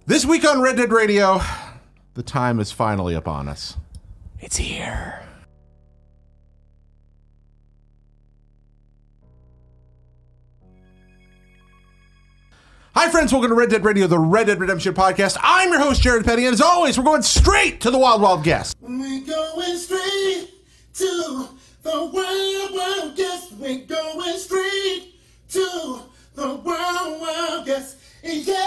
This week on Red Dead Radio, the time is finally upon us. It's here. Hi friends, welcome to Red Dead Radio, the Red Dead Redemption podcast. I'm your host, Jared Petty, and as always, we're going straight to the Wild Wild Guess. We're going straight to the Wild Wild Guess. We're going straight to the Wild Wild Guess. Yeah!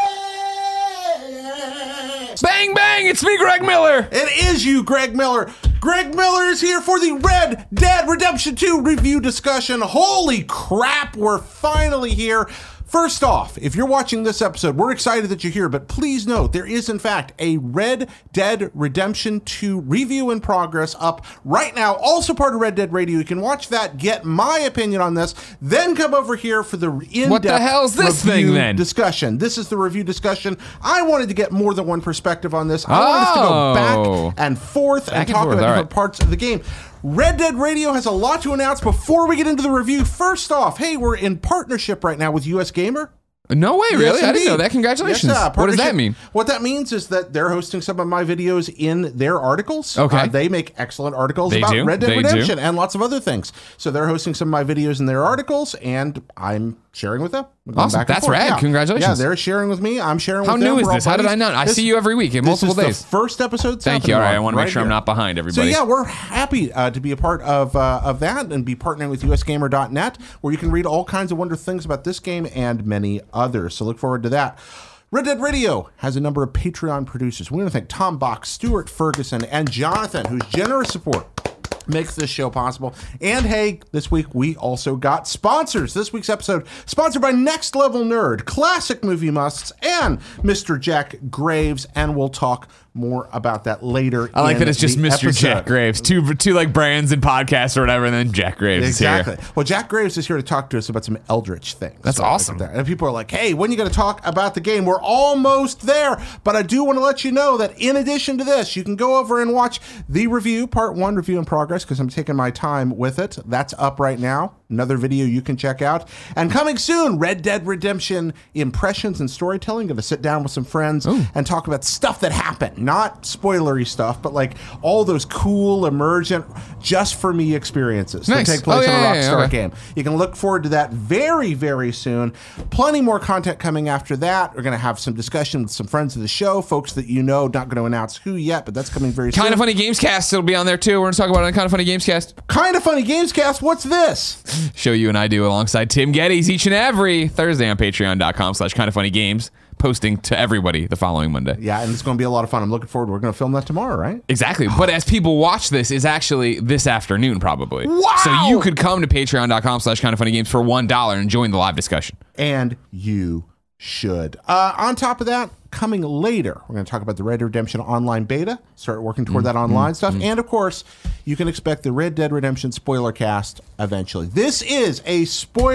Bang, bang! It's me, Greg Miller. It is you, Greg Miller. Greg Miller is here for the Red Dead Redemption 2 review discussion. Holy crap, we're finally here. First off, if you're watching this episode, we're excited that you're here, but please note there is, in fact, a Red Dead Redemption 2 review in progress up right now, also part of Red Dead Radio. You can watch that, get my opinion on this, then come over here for the in-depth What the hell's this thing, then? discussion. This is the review discussion. I wanted to get more than one perspective on this. I wanted us to go back and forth and talk about different parts of the game. Red Dead Radio has a lot to announce before we get into the review. First off, hey, we're in partnership right now with US Gamer. No way, really? Yes, I didn't know that. Congratulations. Yes, what does that mean? What that means is that they're hosting some of my videos in their articles. Okay. They make excellent articles about Red Dead Redemption and lots of other things. So they're hosting some of my videos in their articles, and I'm sharing with them. Awesome. That's rad. Yeah. Congratulations. Yeah, they're sharing with me. I'm sharing with them. How new is this? How did I not? I see you every week in multiple days. This is the first episode. Thank you. All right. I want to make sure I'm not behind everybody. So yeah, we're happy to be a part of that and be partnering with usgamer.net, where you can read all kinds of wonderful things about this game and many others. So look forward to that. Red Dead Radio has a number of Patreon producers. We want to thank Tom Bach, Stuart Ferguson, and Jonathan, whose generous support makes this show possible. And hey, this week we also got sponsors. This week's episode sponsored by Next Level Nerd, Classic Movie Musts, and Mr. Jack Graves, and we'll talk more about that later. I like that it's just Mr. episode. Jack Graves. Two like brands and podcasts or whatever, and then Jack Graves is here. Exactly. Well, Jack Graves is here to talk to us about some Eldritch things. That's awesome. Like that. And people are like, hey, when are you going to talk about the game? We're almost there. But I do want to let you know that in addition to this, you can go over and watch the review, part 1 review in progress, because I'm taking my time with it. That's up right now. Another video you can check out. And coming soon, Red Dead Redemption impressions and storytelling. Going to sit down with some friends and talk about stuff that happened. Not spoilery stuff, but like all those cool, emergent, just for me experiences that take place in a Rockstar game. You can look forward to that very, very soon. Plenty more content coming after that. We're going to have some discussion with some friends of the show, folks that you know, not going to announce who yet, but that's coming very soon. Kind of Funny Gamescast will be on there too. We're going to talk about it on Kind of Funny Gamescast. Kind of Funny Gamescast, what's this? Show you and I do alongside Tim Geddes each and every Thursday on patreon.com/kindoffunnygames, posting to everybody the following Monday. Yeah, and it's going to be a lot of fun. I'm looking forward. We're going to film that tomorrow, right? Exactly. But as people watch this, is actually this afternoon probably. Wow! So you could come to patreon.com/kindoffunnygames for $1 and join the live discussion. And you should. On top of that, coming later, we're going to talk about the Red Dead Redemption Online beta, start working toward that online stuff. And of course, you can expect the Red Dead Redemption spoiler cast eventually. This is a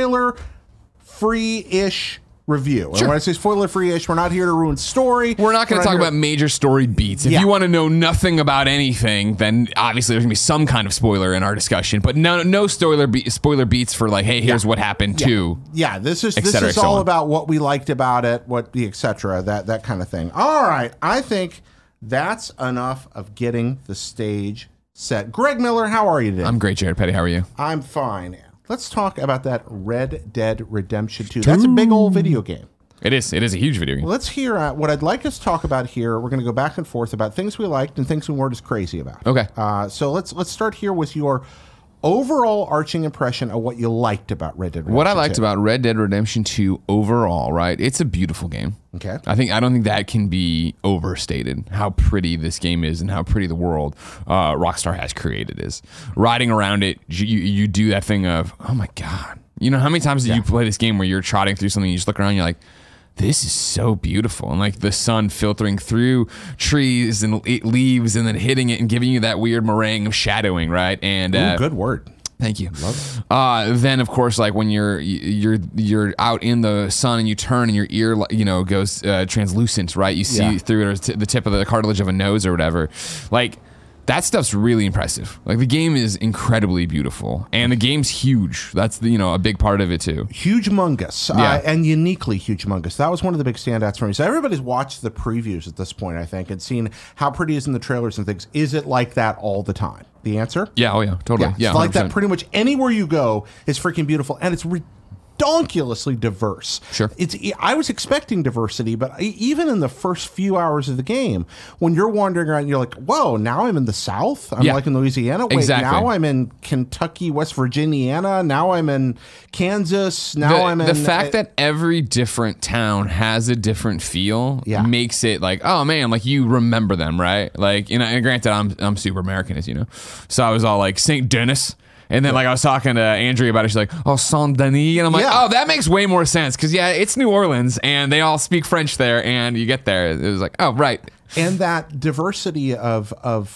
spoiler-free-ish review. Sure. And when I say spoiler-free-ish, we're not here to ruin story. We're not going to talk about major story beats. If you want to know nothing about anything, then obviously there's going to be some kind of spoiler in our discussion. But no spoiler beats for like, hey, here's what happened to. Yeah, this is all about what we liked about it, what the et cetera, that kind of thing. All right, I think that's enough of getting the stage set. Greg Miller, how are you today? I'm great, Jared Petty. How are you? I'm fine. Let's talk about that Red Dead Redemption 2. That's a big old video game. It is a huge video game. Let's hear what I'd like us to talk about here. We're going to go back and forth about things we liked and things we weren't as crazy about. Okay. So let's start here with your overall arching impression of what you liked about Red Dead Redemption 2. What I liked about Red Dead Redemption 2 overall, right? It's a beautiful game. Okay. I don't think that can be overstated, how pretty this game is and how pretty the world Rockstar has created is. Riding around it, you do that thing of, oh my God. You know, how many times did you play this game where you're trotting through something and you just look around and you're like, this is so beautiful. And like the sun filtering through trees and leaves and then hitting it and giving you that weird meringue of shadowing, right? And good word. Thank you. Love it. Then of course, like when you're out in the sun and you turn and your ear, goes translucent, right? You see through it, or the tip of the cartilage of a nose or whatever. Like That stuff's really impressive. Like, the game is incredibly beautiful, and the game's huge. That's a big part of it too. Huge-mongous, Yeah. and uniquely huge-mongous. That was one of the big standouts for me. So everybody's watched the previews at this point, I think, and seen how pretty it is in the trailers and things. Is it like that all the time? The answer? Yeah. Oh yeah. Totally. Yeah. It's like that 100%. pretty much anywhere you go is freaking beautiful, and it's redonkulously diverse. Sure. I was expecting diversity, but even in the first few hours of the game, when you're wandering around, you're like, whoa, now I'm in the South. I'm Yeah. like in Louisiana. Wait, Exactly. now I'm in Kentucky, West Virginia. Now I'm in Kansas. Now I'm in... the fact that every different town has a different feel Yeah. makes it like, oh man, like you remember them, right? Like, and granted, I'm super American, as you know, so I was all like St. Denis. And then, like, I was talking to Andrea about it. She's like, oh, Saint Denis. And I'm like, Yeah. oh, that makes way more sense. Because, yeah, it's New Orleans, and they all speak French there. And you get there. It was like, oh, right. And that diversity of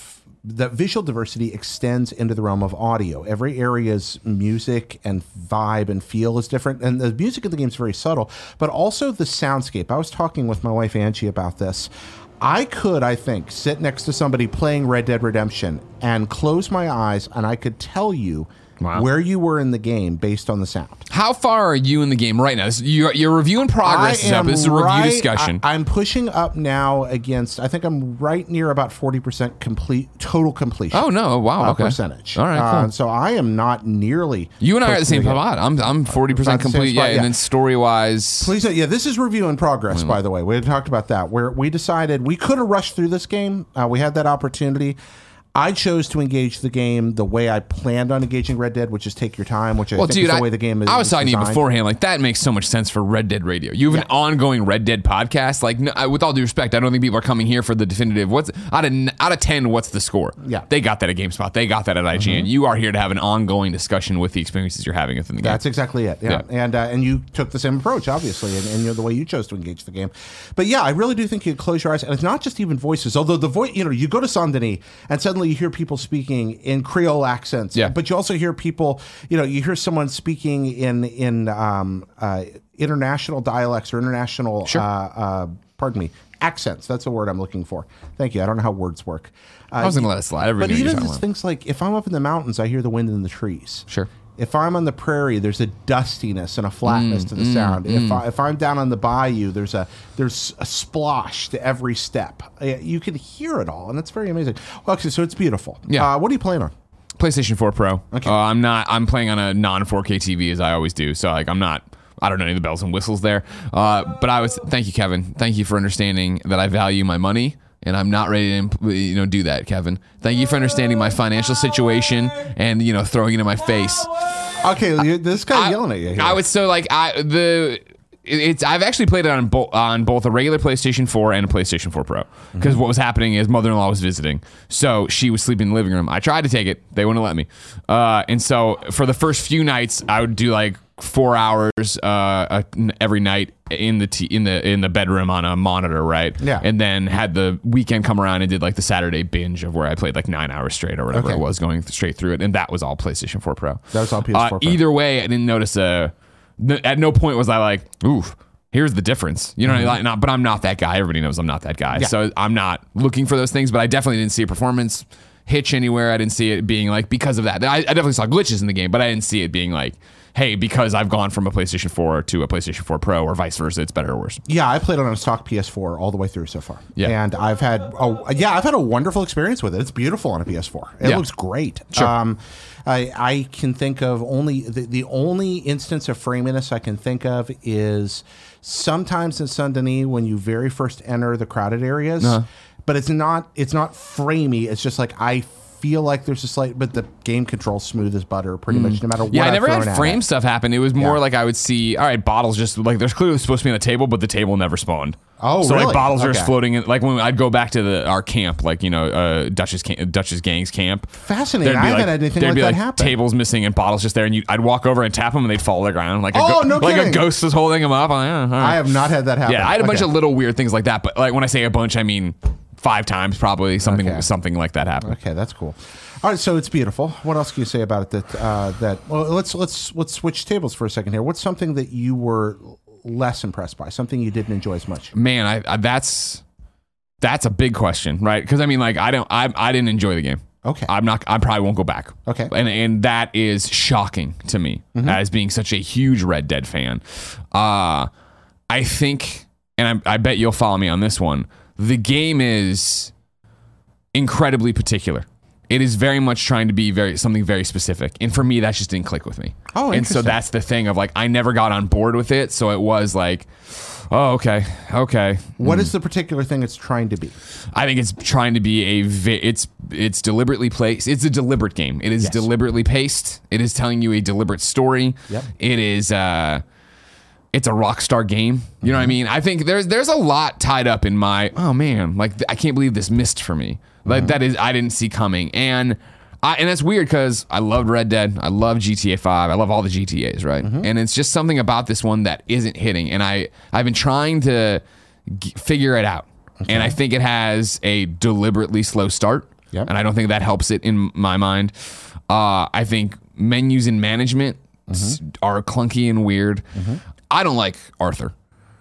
that visual diversity extends into the realm of audio. Every area's music and vibe and feel is different. And the music of the game is very subtle, but also the soundscape. I was talking with my wife, Angie, about this. I could, I think, sit next to somebody playing Red Dead Redemption and close my eyes, and I could tell you Wow. where you were in the game based on the sound. How far are you in the game right now? Your review in progress is up. This is a review discussion. I'm pushing up now against, I think I'm right near about 40% total completion. Oh, no. Wow. Okay. Percentage. All right, cool. So I am not nearly. You and I are at the close to same game. spot. I'm 40% About the same complete. spot, Yeah. And then story-wise... Please, yeah, this is review in progress, by the way. We had talked about that, where we decided we could have rushed through this game. We had that opportunity. I chose to engage the game the way I planned on engaging Red Dead, which is take your time, which I think is the way the game is. I was talking to you designed. beforehand. Like, that makes so much sense for Red Dead Radio. You have an ongoing Red Dead podcast. Like, no, with all due respect, I don't think people are coming here for the definitive. What's out of 10? What's the score? Yeah. They got that at GameSpot. They got that at IGN. You are here to have an ongoing discussion with the experiences you're having within the game. That's exactly it. Yeah, and you took the same approach, obviously, and the way you chose to engage the game. But yeah, I really do think you close your eyes, and it's not just even voices. Although the voice, you go to Saint Denis, and suddenly you hear people speaking in Creole accents. Yeah. But you also hear people, you hear someone speaking in international dialects or international, accents. That's the word I'm looking for. Thank you. I don't know how words work. I was going to let it slide. But even just things like, if I'm up in the mountains, I hear the wind in the trees. Sure. If I'm on the prairie, there's a dustiness and a flatness to the sound. If I'm down on the bayou, there's a splosh to every step. You can hear it all, and it's very amazing. Well, actually, so it's beautiful. Yeah. What are you playing on? PlayStation 4 Pro. Okay. I'm playing on a non-4K TV as I always do. So like I don't know any of the bells and whistles there. But thank you, Kevin. Thank you for understanding that I value my money. And I'm not ready to, do that, Kevin. Thank you for understanding my financial situation and, throwing it in my face. Okay, this guy yelling at you here. I was so like I've actually played it on both a regular PlayStation 4 and a PlayStation 4 Pro because what was happening is mother-in-law was visiting, so she was sleeping in the living room. I tried to take it, they wouldn't let me, and so for the first few nights I would do like 4 hours every night in the bedroom on a monitor, right? Yeah. And then had the weekend come around and did like the Saturday binge of where I played like 9 hours straight or whatever it was, going straight through it, and that was all PlayStation 4 Pro. That was all PS4 Pro. Either way, I didn't notice at no point was I like, oof, here's the difference. You know what I mean? But I'm not that guy. Everybody knows I'm not that guy. Yeah. So I'm not looking for those things, but I definitely didn't see a performance hitch anywhere. I didn't see it being like, because of that. I definitely saw glitches in the game, but I didn't see it being like, hey, because I've gone from a PlayStation 4 to a PlayStation 4 Pro or vice versa, it's better or worse. Yeah, I played on a stock PS4 all the way through so far. Yeah. And I've had a wonderful experience with it. It's beautiful on a PS4. It looks great. Sure. I can think of only the only instance of framiness I can think of is sometimes in Saint Denis when you very first enter the crowded areas, but it's not framey. It's just like I feel like there's a slight, but the game controls smooth as butter pretty much no matter what. Yeah, I I've never thrown had at frame it. stuff happen. It was more like I would see, all right, bottles just like there's clearly supposed to be on the table, but the table never spawned. Oh, so really? like bottles are just Okay. floating in. Like when I'd go back to our camp, like Dutch's Gang's camp. Fascinating. there'd be I haven't had anything there'd like be that like happen. tables missing and bottles just there, and I'd walk over and tap them, and they'd fall to the ground like No like a kidding. ghost was holding them up. I'm like, all right. I have not had that happen. Yeah, I had a bunch Okay. of little weird things like that, but like when I say a bunch, I mean 5 times probably something like that happened. Okay, that's cool. All right, so it's beautiful. What else can you say about it? Well, let's switch tables for a second here. What's something that you were less impressed by? Something you didn't enjoy as much? Man, that's That's a big question, right? Because I mean, like, I didn't enjoy the game. Okay. I probably won't go back. Okay. And that is shocking to me as being such a huge Red Dead fan. I think, and I bet you'll follow me on this one, the game is incredibly particular. It is very much trying to be something very specific. And for me, that just didn't click with me. Oh, and so interesting. that's the thing of like, I never got on board with it. So it was like, oh, okay. What is the particular thing it's trying to be? I think it's trying to be it's deliberately placed. It's a deliberate game. It is deliberately paced. It is telling you a deliberate story. Yep. It is it's a Rockstar game. You know what I mean? I think there's a lot tied up in my, oh man, like I can't believe this missed for me. Like that is, I didn't see coming. And that's weird because I loved Red Dead. I love GTA 5. I love all the GTAs, right? And it's just something about this one that isn't hitting. And I've been trying to figure it out. Okay. And I think it has a deliberately slow start. Yep. And I don't think that helps it in my mind. I think menus and management are clunky and weird. I don't like Arthur.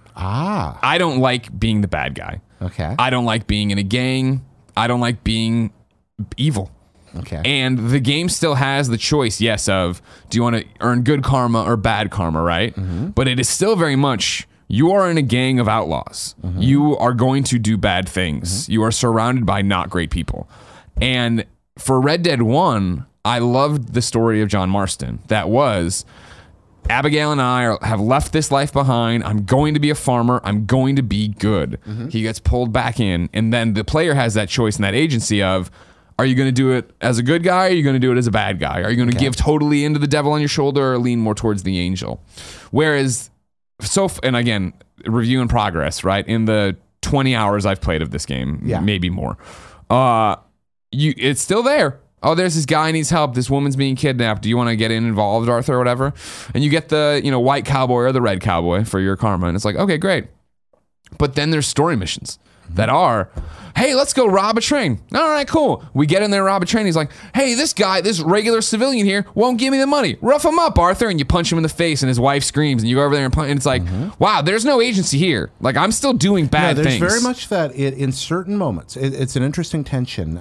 I don't like being the bad guy. Okay. I don't like being in a gang. I don't like being evil. Okay. And the game still has the choice, yes, of do you want to earn good karma or bad karma, right? But it is still very much, you are in a gang of outlaws. You are going to do bad things. You are surrounded by not great people. And for Red Dead 1, I loved the story of John Marston. That was, Abigail and I have left this life behind. I'm going to be a farmer. I'm going to be good. He gets pulled back in. And then the player has that choice and that agency of, are you going to do it as a good guy? Or are you going to do it as a bad guy? Are you going to give totally into the devil on your shoulder or lean more towards the angel? Whereas, and again, review in progress, right? In the 20 hours I've played of this game, maybe more, it's still there. Oh, there's this guy needs help. This woman's being kidnapped. Do you want to get involved, Arthur, or whatever? And you get the white cowboy or the red cowboy for your karma. And it's like, okay, great. But then there's story missions that are, hey, let's go rob a train. All right, cool. We get in there, rob a train. He's like, hey, this guy, this regular civilian here won't give me the money. Rough him up, Arthur. And you punch him in the face and his wife screams and you go over there and punch. And it's like, wow, there's no agency here. Like, I'm still doing bad there's things. Very much that in certain moments, it's an interesting tension.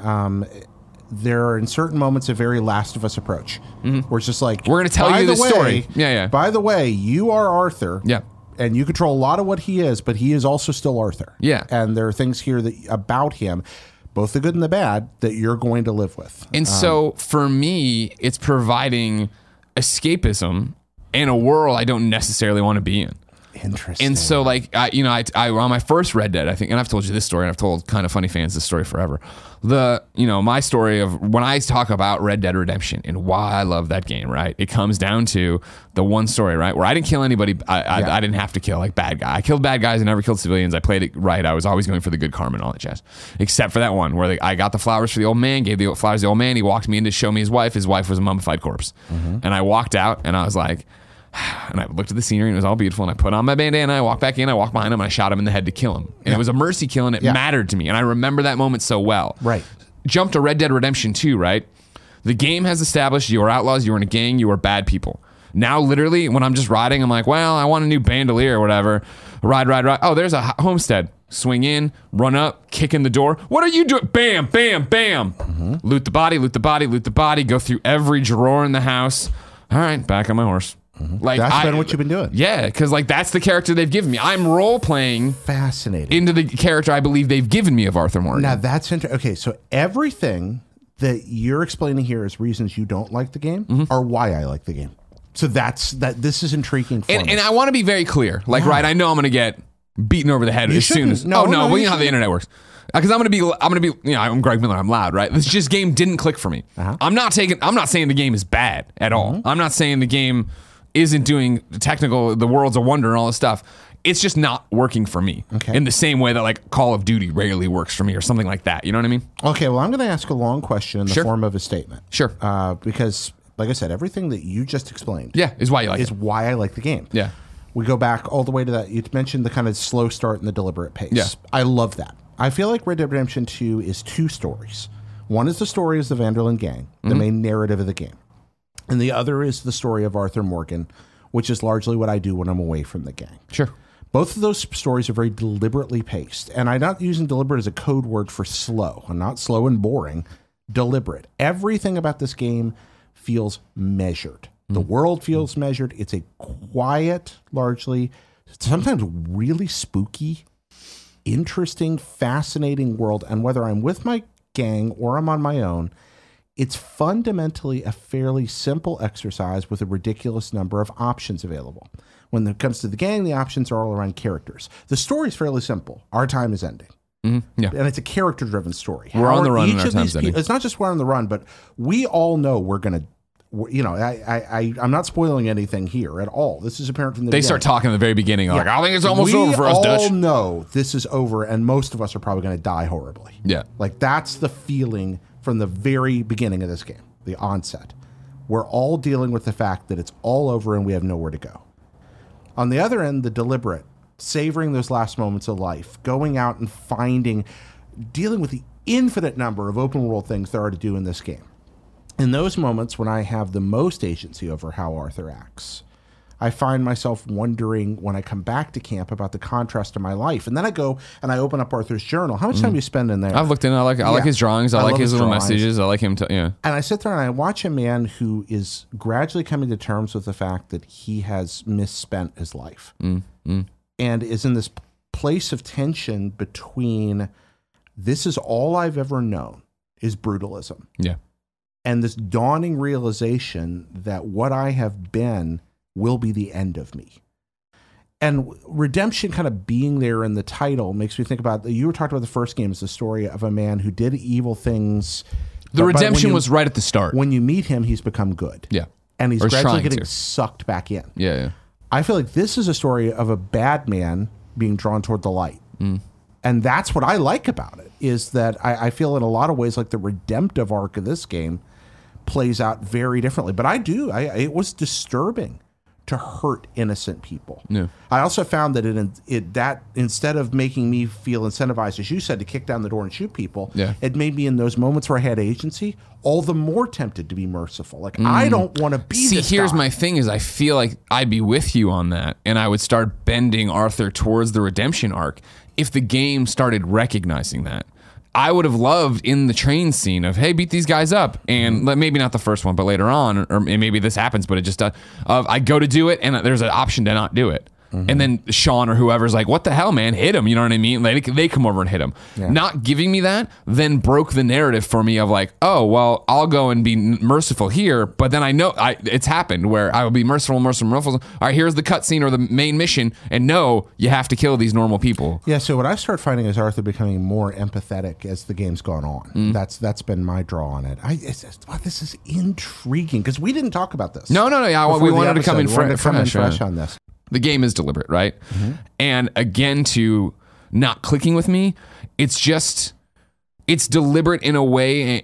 There are in certain moments a very Last of Us approach, where it's just like, we're going to tell you the story. By the way, you are Arthur. Yeah. And you control a lot of what he is, but he is also still Arthur. Yeah. And there are things here about him, both the good and the bad, that you're going to live with. And so for me, it's providing escapism in a world I don't necessarily want to be in. Interesting. And so, like, I on my first Red Dead, I think, and I've told you this story, and I've told Kind of Funny fans this story forever. My story of when I talk about Red Dead Redemption and why I love that game, right? It comes down to the one story, right, where I didn't kill anybody. I didn't have to kill like bad guy. I killed bad guys and never killed civilians. I played it right. I was always going for the good karma and all that jazz, except for that one where I got the flowers for the old man, gave the flowers to the old man. He walked me in to show me his wife. His wife was a mummified corpse, and I walked out and I was like. And I looked at the scenery and it was all beautiful. And I put on my bandana. I walked back in. I walked behind him. And I shot him in the head to kill him. And it was a mercy kill, and it mattered to me. And I remember that moment so well. Right. Jump to Red Dead Redemption 2, right? The game has established you are outlaws. You are in a gang. You are bad people. Now, literally, when I'm just riding, I'm like, well, I want a new bandolier or whatever. Ride. Oh, there's a homestead. Swing in, run up, kick in the door. What are you doing? Bam, bam, bam. Loot the body. Go through every drawer in the house. All right, back on my horse. Like that's been what you've been doing. Yeah, because like that's the character they've given me. I'm role playing fascinating into the character I believe they've given me of Arthur Morgan. Now that's interesting. Okay, so everything that you're explaining here as reasons you don't like the game are why I like the game. So this is intriguing for me. And I want to be very clear. Like, right, I know I'm going to get beaten over the head as soon as. No, well, you know how the internet works. Because I'm gonna be, I'm Greg Miller. I'm loud, right? This game didn't click for me. I'm not saying the game is bad at all. I'm not saying the game isn't doing the world's a wonder and all this stuff. It's just not working for me. Okay. In the same way that like Call of Duty rarely works for me or something like that. You know what I mean? Okay. Well, I'm going to ask a long question in the form of a statement. Sure. Because, like I said, everything that you just explained, is why you like is why I like the game. Yeah. We go back all the way to that. You mentioned the kind of slow start and the deliberate pace. Yeah. I love that. I feel like Red Dead Redemption 2 is two stories. One is the story of the Van der Linde gang, the main narrative of the game. And the other is the story of Arthur Morgan, which is largely what I do when I'm away from the gang. Sure. Both of those stories are very deliberately paced. And I'm not using deliberate as a code word for slow. I'm not slow and boring. Deliberate. Everything about this game feels measured. The world feels measured. It's a quiet, largely, sometimes really spooky, interesting, fascinating world. And whether I'm with my gang or I'm on my own, it's fundamentally a fairly simple exercise with a ridiculous number of options available. When it comes to the gang, the options are all around characters. The story is fairly simple. Our time is ending. Yeah. And it's a character-driven story. We're on the run and our time's ending. It's not just we're on the run, but we all know we're going to, you know, I'm not spoiling anything here at all. This is apparent from the beginning. They start talking at the very beginning, like, I think it's almost over for us, Dutch. We all know this is over, and most of us are probably going to die horribly. Yeah. Like, that's the feeling from the very beginning of this game, the onset. We're all dealing with the fact that it's all over and we have nowhere to go. On the other end, the deliberate, savoring those last moments of life, going out and dealing with the infinite number of open world things there are to do in this game. In those moments when I have the most agency over how Arthur acts, I find myself wondering when I come back to camp about the contrast to my life. And then I go and I open up Arthur's journal. How much time do you spend in there? I've looked in. I like his drawings. I like his little messages. I like him. Yeah. And I sit there and I watch a man who is gradually coming to terms with the fact that he has misspent his life and is in this place of tension between this is all I've ever known is brutalism. Yeah. And this dawning realization that what I have been will be the end of me. And redemption kind of being there in the title makes me think about, you were talking about the first game as the story of a man who did evil things. The redemption was right at the start. When you meet him, he's become good. Yeah. And he's gradually getting sucked back in. Yeah. I feel like this is a story of a bad man being drawn toward the light. And that's what I like about it, is that I feel in a lot of ways like the redemptive arc of this game plays out very differently. But it was disturbing to hurt innocent people. Yeah. I also found that that instead of making me feel incentivized, as you said, to kick down the door and shoot people, it made me in those moments where I had agency all the more tempted to be merciful. Like, I don't want to be this here's guy. my thing is I feel like I'd be with you on that, and I would start bending Arthur towards the redemption arc if the game started recognizing that. I would have loved in the train scene of, hey, beat these guys up. And maybe not the first one, but later on, or maybe this happens, but it just does. I go to do it, and there's an option to not do it. And then Sean or whoever's like, what the hell, man? Hit him. You know what I mean? Like, they come over and hit him. Yeah. Not giving me that then broke the narrative for me of like, oh, well, I'll go and be merciful here. But then I know it's happened where I will be merciful. All right, here's the cutscene or the main mission. And no, you have to kill these normal people. Yeah, so what I started finding is Arthur becoming more empathetic as the game's gone on. That's been my draw on it. This is intriguing because we didn't talk about this. No. Yeah, we wanted to come in fresh on this. The game is deliberate, right? And again, to not clicking with me, it's deliberate in a way.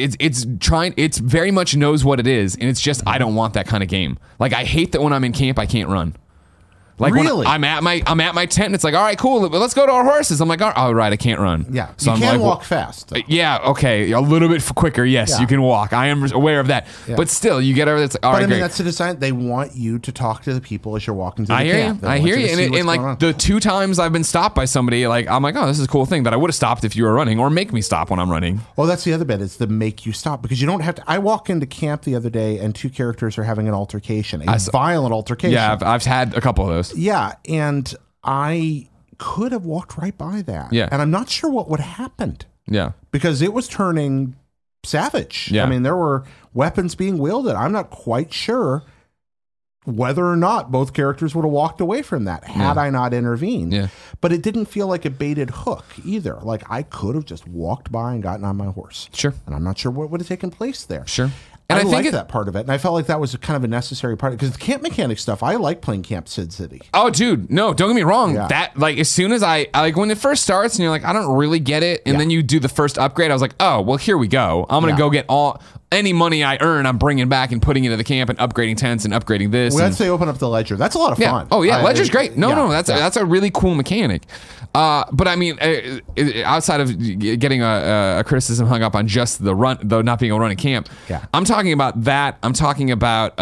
It's very much knows what it is. And it's just, I don't want that kind of game. Like, I hate that when I'm in camp, I can't run. Like, really? when I'm at my tent and it's like, all right, cool, let's go to our horses. I'm like, all right, I can't run. Yeah, so you can walk fast. Yeah, okay, a little bit quicker. Yes, you can walk. I am aware of that. Yeah. But still, you get over that's like, all right, great. That's the design. They want you to talk to the people as you're walking through the camp. I hear you. And like the 2 times I've been stopped by somebody, like, I'm like, oh, this is a cool thing that I would have stopped if you were running, or make me stop when I'm running. Oh, that's the other bit. It's the make you stop, because you don't have to. I walk into camp the other day and 2 characters are having an altercation, a violent altercation. Yeah, I've had a couple of those. Yeah, and I could have walked right by that. Yeah. And I'm not sure what would have happened. Yeah. Because it was turning savage. Yeah. I mean, there were weapons being wielded. I'm not quite sure whether or not both characters would have walked away from that had I not intervened. Yeah. But it didn't feel like a baited hook either. Like, I could have just walked by and gotten on my horse. Sure. And I'm not sure what would have taken place there. Sure. And I think like that part of it. And I felt like that was kind of a necessary part. Because the camp mechanic stuff, I like playing Camp Sid City. Oh, dude. No, don't get me wrong. Yeah. That, like, as soon as I like, when it first starts and you're like, I don't really get it. And then you do the first upgrade. I was like, oh, well, here we go. I'm going to go get all. any money I earn, I'm bringing back and putting into the camp and upgrading tents and upgrading this. Well, once they open up the ledger, that's a lot of Yeah. fun. Oh yeah, Ledger's great. No, yeah. that's a really cool mechanic. But I mean, outside of getting a criticism hung up on just the run, though not being able to run a camp, Yeah. I'm talking about that. I'm talking about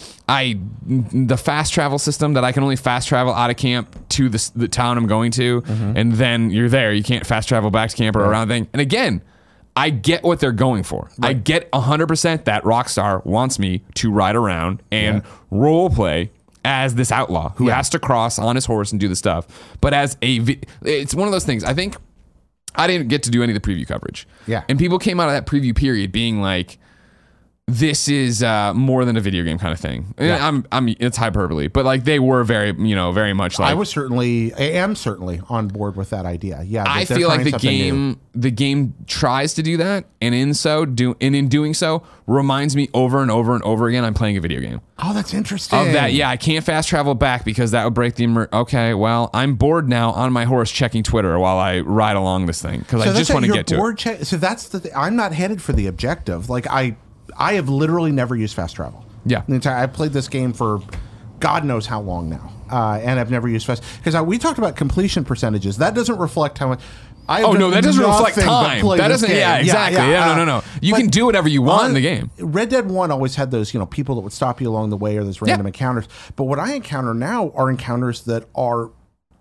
the fast travel system that I can only fast travel out of camp to the town I'm going to, and then you're there. You can't fast travel back to camp or around thing. And again, I get what they're going for. Right. I get 100% that Rockstar wants me to ride around and role play as this outlaw who has to cross on his horse and do the stuff. But as it's one of those things. I think I didn't get to do any of the preview coverage. Yeah. And people came out of that preview period being like, this is more than a video game kind of thing. Yeah. It's hyperbole, but like they were very much like. I am certainly on board with that idea. Yeah. I feel like the game tries to do that, and in doing so, reminds me over and over and over again, I'm playing a video game. Oh, that's interesting. Of that, yeah, I can't fast travel back because that would break the okay, well, I'm bored now on my horse checking Twitter while I ride along this thing because I just want to get to it. So that's the thing. I'm not headed for the objective. Like I have literally never used fast travel. Yeah. I've played this game for God knows how long now. And I've never used fast. Because we talked about completion percentages. That doesn't reflect how much. That doesn't reflect time. That doesn't. Yeah, exactly. Yeah, no. You can do whatever you want in the game. Red Dead 1 always had those, people that would stop you along the way or those random encounters. But what I encounter now are encounters that are,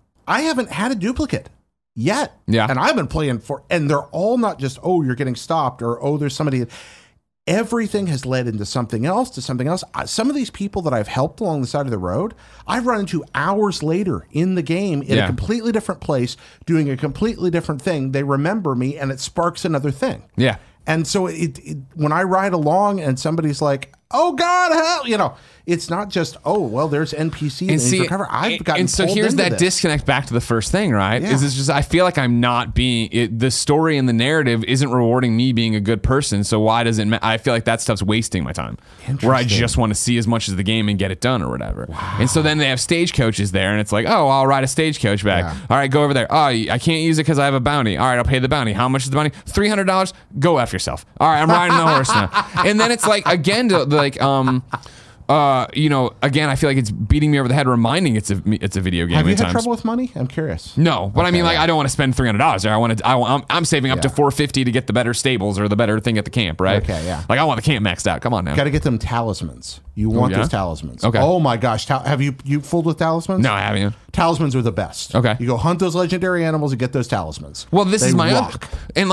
I haven't had a duplicate yet. Yeah. And I've been playing and they're all not just, you're getting stopped or, there's somebody. Everything has led into something else, Some of these people that I've helped along the side of the road, I've run into hours later in the game in a completely different place, doing a completely different thing. They remember me, and it sparks another thing. Yeah. And so when I ride along and somebody's like, "Oh God, help!" It's not just, there's NPC and see, recover. I've gotten and so here's that disconnect back to the first thing, right? Yeah. Is it's just I feel like I'm not being the story and the narrative isn't rewarding me being a good person. So why does it? I feel like that stuff's wasting my time. Where I just want to see as much as the game and get it done or whatever. Wow. And so then they have stagecoaches there, and it's like, I'll ride a stagecoach back. Yeah. All right, go over there. I can't use it because I have a bounty. All right, I'll pay the bounty. How much is the bounty? $300. Go F yourself. All right, I'm riding the horse now. And then it's like again again, I feel like it's beating me over the head, reminding it's a video game. Have you had trouble with money? I'm curious. No, but I mean, I don't want to spend $300 there. I'm saving up to $450 to get the better stables or the better thing at the camp, right? Okay, yeah. Like I want the camp maxed out. Come on now. Got to get them talismans. You want those talismans? Okay. Oh my gosh, have you fooled with talismans? No, I haven't. Talismans are the best. Okay. You go hunt those legendary animals and get those talismans. Well, this is my own, and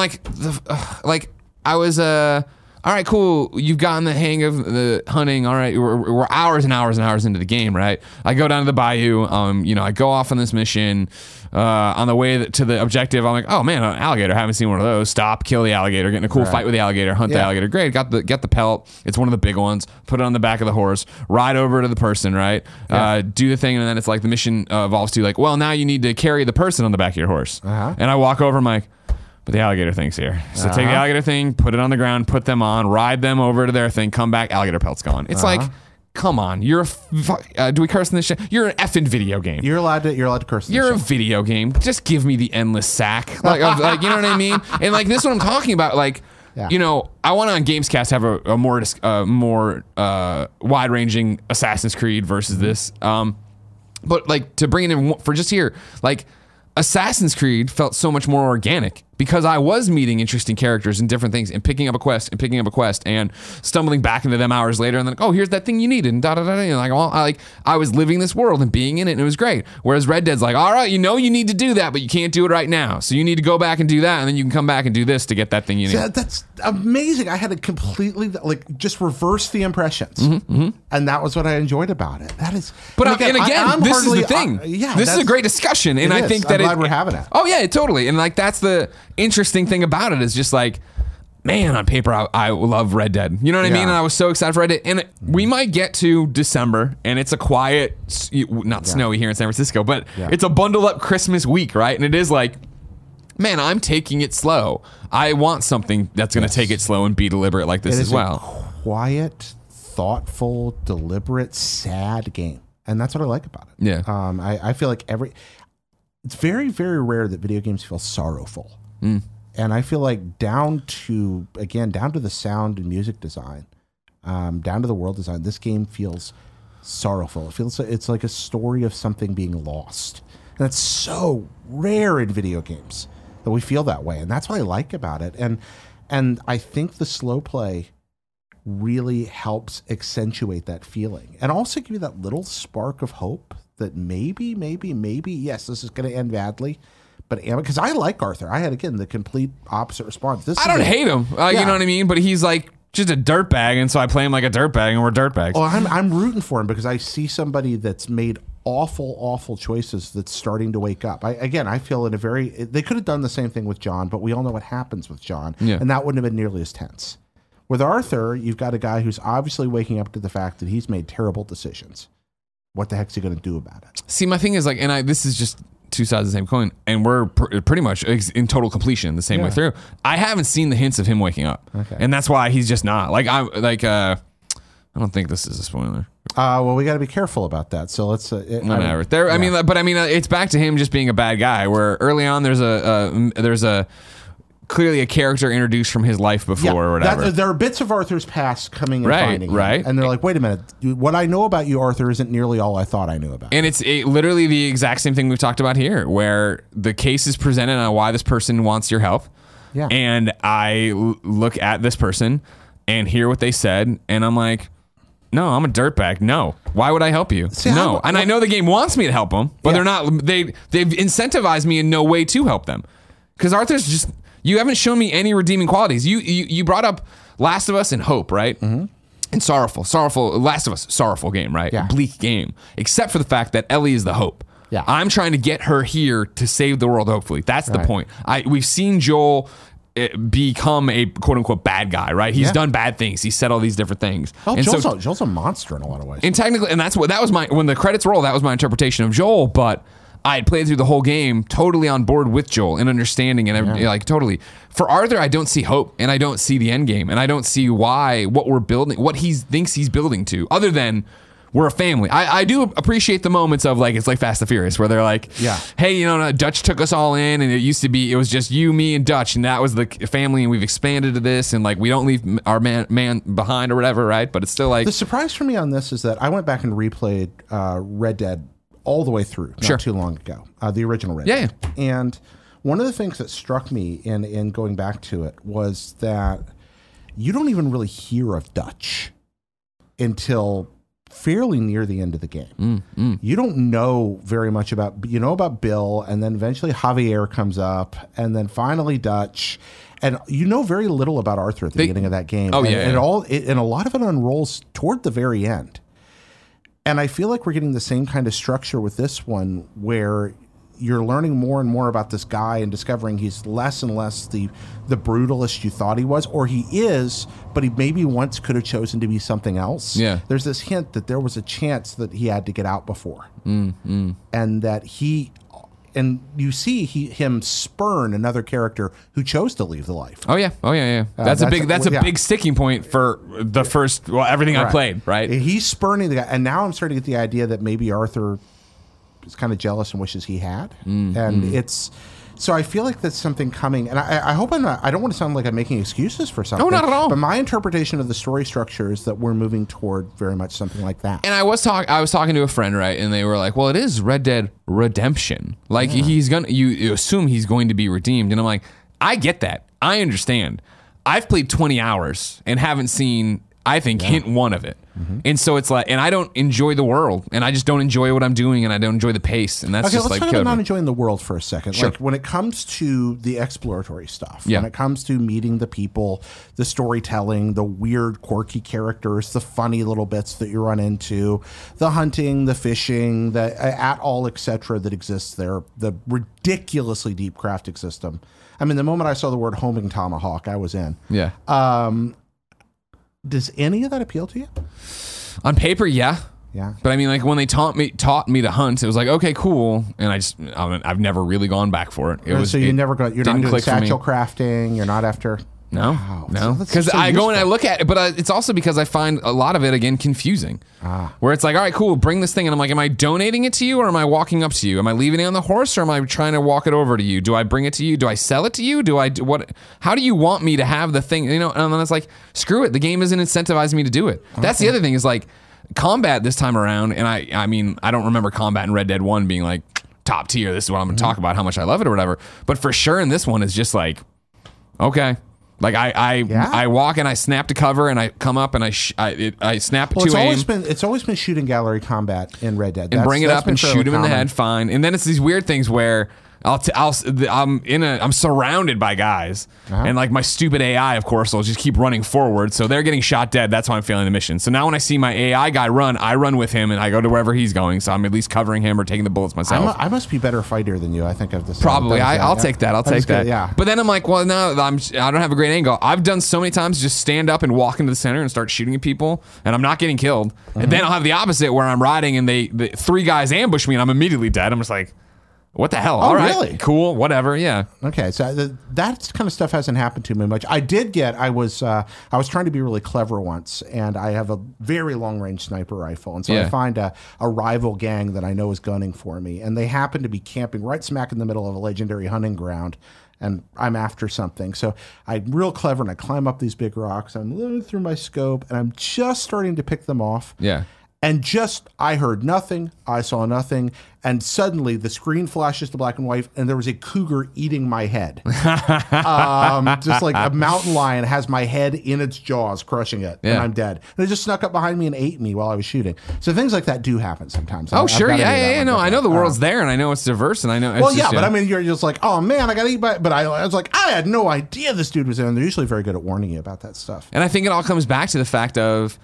I was all right, cool. You've gotten the hang of the hunting. All right, we're hours and hours and hours into the game, right? I go down to the bayou. I go off on this mission. On the way to the objective, I'm like, oh man, an alligator. Haven't seen one of those. Stop, kill the alligator, get in a cool fight with the alligator, hunt the alligator. Great, get the pelt. It's one of the big ones. Put it on the back of the horse. Ride over to the person, right? Do the thing, and then it's like the mission evolves to like, well, now you need to carry the person on the back of your horse. And I walk over, I'm like, but the alligator thing's here. So take the alligator thing, put it on the ground, put them on, ride them over to their thing, come back, alligator pelt's gone. It's like, come on, you're do we curse in this shit? You're an effing video game. You're allowed to curse in this You're a shit. video game. Just give me the endless sack. Like you know what I mean? And like this is what I'm talking about. Like, I want to on Gamescast have a more wide-ranging Assassin's Creed versus this. But like to bring it in for just here, like Assassin's Creed felt so much more organic because I was meeting interesting characters and different things and picking up a quest and stumbling back into them hours later and then, here's that thing you needed and da-da-da-da. And I was living this world and being in it and it was great. Whereas Red Dead's like, all right, you need to do that, but you can't do it right now. So you need to go back and do that and then you can come back and do this to get that thing you need. That's amazing. I had to completely just reverse the impressions. And that was what I enjoyed about it. That is... But again, this is the thing. This is a great discussion. And I think that I'm glad we're having it. Oh yeah, totally. And like that's the interesting thing about it is just like, man, on paper, I love Red Dead. You know what I mean? And I was so excited for Red Dead. And we might get to December, and it's a quiet, not snowy here in San Francisco, but it's a bundled up Christmas week, right? And it is like, man, I'm taking it slow. I want something that's going to take it slow and be deliberate like this as well. Quiet, thoughtful, deliberate, sad game. And that's what I like about it. Yeah. I feel like it's very, very rare that video games feel sorrowful. And I feel like down to the sound and music design, down to the world design, this game feels sorrowful. It's like a story of something being lost. And it's so rare in video games that we feel that way. And that's what I like about it. And I think the slow play really helps accentuate that feeling and also give you that little spark of hope that maybe, yes, this is going to end badly. But because I like Arthur, I had, again, the complete opposite response. I don't hate him. You know what I mean? But he's like just a dirtbag, and so I play him like a dirtbag, and we're dirtbags. Oh, I'm rooting for him because I see somebody that's made awful choices that's starting to wake up. I feel they could have done the same thing with John, but we all know what happens with John, and that wouldn't have been nearly as tense. With Arthur, you've got a guy who's obviously waking up to the fact that he's made terrible decisions. What the heck's he going to do about it? See, my thing is like, this is just two sides of the same coin, and we're pretty much in total completion the same way through. I haven't seen the hints of him waking up, and that's why he's just not I don't think this is a spoiler. Well, we got to be careful about that. So let's whatever. It's back to him just being a bad guy. Where early on there's a clearly a character introduced from his life before or whatever. There are bits of Arthur's past coming and finding him. And they're like, wait a minute, what I know about you, Arthur, isn't nearly all I thought I knew about. And it's literally the exact same thing we've talked about here, where the case is presented on why this person wants your help. Yeah. And I look at this person and hear what they said, and I'm like, no, I'm a dirtbag. No. Why would I help you? No. And I know the game wants me to help them, but they're not. They've incentivized me in no way to help them. Because Arthur's just... You haven't shown me any redeeming qualities. You brought up Last of Us and Hope, right? Mm-hmm. And sorrowful. Last of Us, sorrowful game, right? Yeah. Bleak game. Except for the fact that Ellie is the hope. Yeah. I'm trying to get her here to save the world, hopefully. That's the point. We've seen Joel become a quote-unquote bad guy, right? He's done bad things. He's said all these different things. Well, Joel's a monster in a lot of ways. And technically, and that was my... When the credits roll, that was my interpretation of Joel, but... I had played through the whole game totally on board with Joel and understanding and totally. For Arthur, I don't see hope and I don't see the end game and I don't see what we're building, what he thinks he's building to, other than we're a family. I do appreciate the moments of it's like Fast and Furious where they're like, hey, Dutch took us all in and it was just you, me, and Dutch, and that was the family, and we've expanded to this, and we don't leave our man behind or whatever, right? But it's still like... The surprise for me on this is that I went back and replayed Red Dead all the way through not too long ago, the original Red Dead. And one of the things that struck me in going back to it was that you don't even really hear of Dutch until fairly near the end of the game. You don't know very much about Bill, and then eventually Javier comes up, and then finally Dutch, and you know very little about Arthur at the beginning of that game. And a lot of it unrolls toward the very end. And I feel like we're getting the same kind of structure with this one, where you're learning more and more about this guy and discovering he's less and less the brutalist you thought he was, or he is, but he maybe once could have chosen to be something else. Yeah. There's this hint that there was a chance that he had to get out before. And that and you see him spurn another character who chose to leave the life. Oh yeah. That's a big sticking point for the first everything I played, right? He's spurning the guy, and now I'm starting to get the idea that maybe Arthur is kind of jealous and wishes he had. And it's so I feel like that's something coming, and I hope I'm not. I don't want to sound like I'm making excuses for something. No, not at all. But my interpretation of the story structure is that we're moving toward very much something like that. And I was talking to a friend, right, and they were like, "Well, it is Red Dead Redemption. You assume he's going to be redeemed." And I'm like, I get that. I understand. I've played 20 hours and haven't seen, I think, hint one of it. And so it's like, and I don't enjoy the world, and I just don't enjoy what I'm doing, and I don't enjoy the pace, and that's just let's talk about not enjoying the world for a second. Sure. Like when it comes to the exploratory stuff, when it comes to meeting the people, the storytelling, the weird, quirky characters, the funny little bits that you run into, the hunting, the fishing, the at-all, etc. that exists there, the ridiculously deep crafting system. I mean, the moment I saw the word homing tomahawk, I was in. Yeah. Does any of that appeal to you? On paper, yeah. Yeah. But I mean, like when they taught me to hunt, it was like, okay, cool. And I've never really gone back for it. You're not doing satchel crafting. You're not after. No, Wow. no. So that's Because so I go and I useful. look at it, but it's also because I find a lot of it, again, confusing. Where it's like, all right, cool, bring this thing. And I'm like, am I donating it to you or am I walking up to you? Am I leaving it on the horse or am I trying to walk it over to you? Do I bring it to you? Do I sell it to you? Do I do what? How do you want me to have the thing? You know, and then it's like, screw it. The game isn't incentivizing me to do it. That's the other thing is like combat this time around. And I mean, I don't remember combat in Red Dead 1 being like top tier. This is what I'm going to talk about, how much I love it or whatever. But for sure in this one, it's just like, okay. Like I walk and I snap to cover and I come up and I snap Well, to aim it's always been shooting gallery combat in Red Dead. and bring it That's up been and fairly shoot him in the common. head. Fine. And then it's these weird things where I'm surrounded by guys and like my stupid AI, of course, will just keep running forward. So they're getting shot dead. That's how I'm feeling the mission. So now when I see my AI guy run, I run with him and I go to wherever he's going. So I'm at least covering him or taking the bullets myself. I must be better fighter than you. I think I've decided. Probably. I'll take that. I'll take that. Yeah. But then I'm like, well, no, I don't have a great angle. I've done so many times just stand up and walk into the center and start shooting at people, and I'm not getting killed. And then I'll have the opposite where I'm riding and the three guys ambush me and I'm immediately dead. I'm just like, what the hell? All right, really? cool, whatever. Yeah. Okay, so that kind of stuff hasn't happened to me much. I was trying to be really clever once, and I have a very long range sniper rifle, and so I find a rival gang that I know is gunning for me, and they happen to be camping right smack in the middle of a legendary hunting ground, and I'm after something. So I'm real clever, and I climb up these big rocks. I'm looking through my scope, and I'm just starting to pick them off. Yeah. And I heard nothing, I saw nothing, and suddenly the screen flashes to black and white, and there was a cougar eating my head. Just like a mountain lion has my head in its jaws, crushing it, and I'm dead. And it just snuck up behind me and ate me while I was shooting. So things like that do happen sometimes. Oh, sure, yeah. No, I know the world's there, and I know it's diverse, and I know. Well, yeah, but I mean, you're just like, oh man, I got eaten by. But I was like, I had no idea this dude was there. And they're usually very good at warning you about that stuff. And I think it all comes back to the fact of,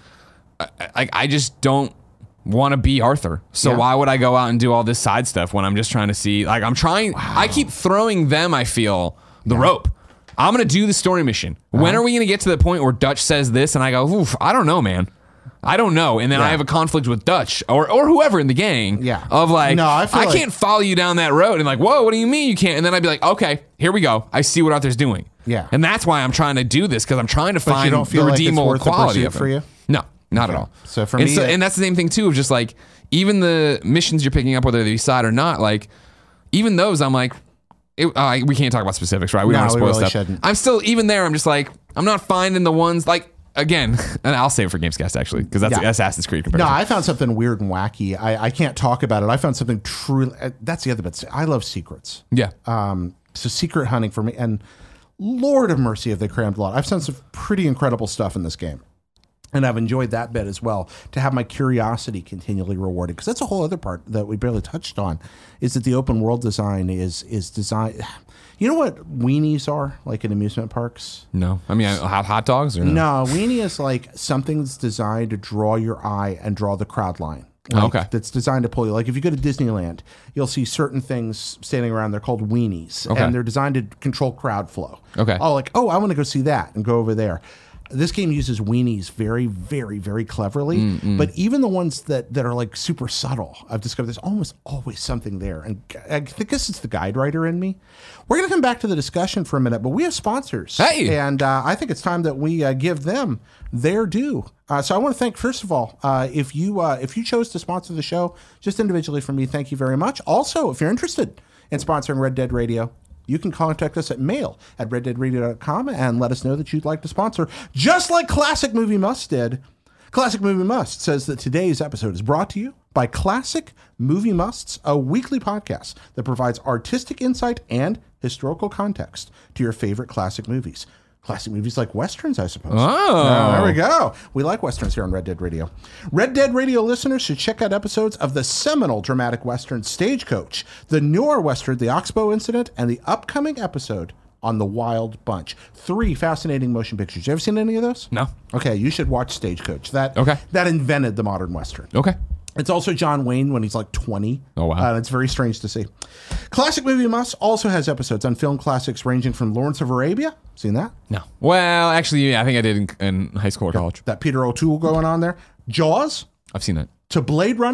I just don't want to be Arthur. So why would I go out and do all this side stuff when I'm just trying to see, like I keep throwing them, I feel, the rope. I'm going to do the story mission. When are we going to get to the point where Dutch says this and I go, oof, I don't know, man. I don't know. And then I have a conflict with Dutch or whoever in the gang of like, no, I can't follow you down that road. And like, whoa, what do you mean you can't? And then I'd be like, okay, here we go. I see what Arthur's doing. Yeah. And that's why I'm trying to do this, because I'm trying to find you don't feel the like it's redeemable worth the quality pursuit of it. for you? No. Not at all. So for and me, and that's the same thing too, of just like, even the missions you're picking up, whether they decide or not, like even those, I'm like, we can't talk about specifics, right? We don't want to spoil stuff. Shouldn't. I'm still, even there, I'm just like, I'm not finding the ones like, again, and I'll save it for Gamescast actually, because that's Assassin's Creed comparison. No, I found something weird and wacky. I can't talk about it. I found something truly. That's the other bit. I love secrets. Yeah. So secret hunting for me, and Lord of mercy, have they crammed a lot. I've found some pretty incredible stuff in this game. And I've enjoyed that bit as well, to have my curiosity continually rewarded. Because that's a whole other part that we barely touched on, is that the open world design is designed. You know what weenies are, like in amusement parks? No. I mean, hot dogs? Or No, weenie is like something that's designed to draw your eye and draw the crowd line. Like, okay. That's designed to pull you. Like if you go to Disneyland, you'll see certain things standing around. They're called weenies. Okay. And they're designed to control crowd flow. Okay. Oh, like, I want to go see that and go over there. This game uses weenies very, very, very cleverly, but even the ones that are like super subtle, I've discovered there's almost always something there. And I think this is the guide writer in me. We're going to come back to the discussion for a minute, but we have sponsors. Hey! And I think it's time that we give them their due. So I want to thank, first of all, if you chose to sponsor the show, just individually from me, thank you very much. Also, if you're interested in sponsoring Red Dead Radio, you can contact us at mail@reddeadradio.com and let us know that you'd like to sponsor, just like Classic Movie Must did. Classic Movie Must says that today's episode is brought to you by Classic Movie Musts, a weekly podcast that provides artistic insight and historical context to your favorite classic movies. Classic movies like Westerns, I suppose. Oh. There we go. We like Westerns here on Red Dead Radio. Red Dead Radio listeners should check out episodes of the seminal dramatic Western Stagecoach, the newer Western, The Oxbow Incident, and the upcoming episode on The Wild Bunch. 3 fascinating motion pictures. You ever seen any of those? No. Okay, you should watch Stagecoach. That invented the modern Western. Okay. It's also John Wayne when he's like 20. Oh, wow. And it's very strange to see. Classic Movie Must also has episodes on film classics ranging from Lawrence of Arabia. Seen that? No. Well, actually, yeah, I think I did in high school or college. That Peter O'Toole going on there. Jaws I've seen that. to Blade Runner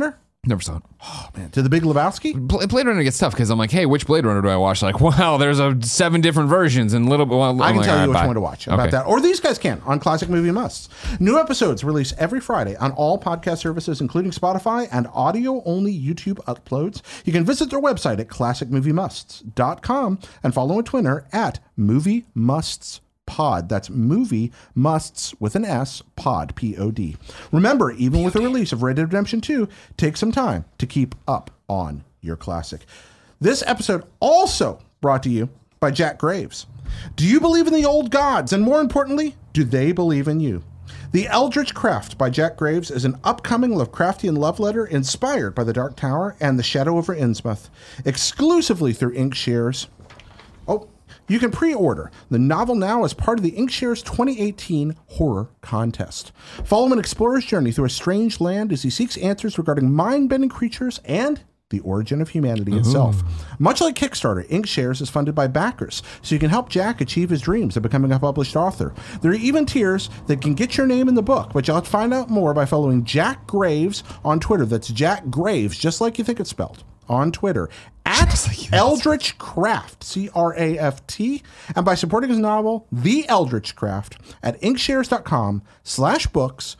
Never saw it. Oh, man. To The Big Lebowski? Blade Runner gets tough because I'm like, hey, which Blade Runner do I watch? Like, wow, there's 7 different versions and little. Well, I can tell you which bye. one to watch about that. Or these guys can on Classic Movie Musts. New episodes release every Friday on all podcast services, including Spotify and audio-only YouTube uploads. You can visit their website at classicmoviemusts.com and follow on Twitter at @MovieMustsPod. That's Movie Musts with an S, Pod, P-O-D. Remember, even with the release of Red Dead Redemption 2, take some time to keep up on your classic. This episode also brought to you by Jack Graves. Do you believe in the old gods? And more importantly, do they believe in you? The Eldritch Craft by Jack Graves is an upcoming Lovecraftian love letter inspired by The Dark Tower and The Shadow over Innsmouth, exclusively through Inkshares. Oh, you can pre-order the novel now as part of the Inkshares 2018 Horror Contest. Follow an explorer's journey through a strange land as he seeks answers regarding mind-bending creatures and the origin of humanity itself. Much like Kickstarter, Inkshares is funded by backers, so you can help Jack achieve his dreams of becoming a published author. There are even tiers that can get your name in the book, but you'll have to find out more by following Jack Graves on Twitter. That's Jack Graves, just like you think it's spelled, on Twitter, at Eldritch Craft, C-R-A-F-T, and by supporting his novel, The Eldritch Craft, at inkshares.com/books,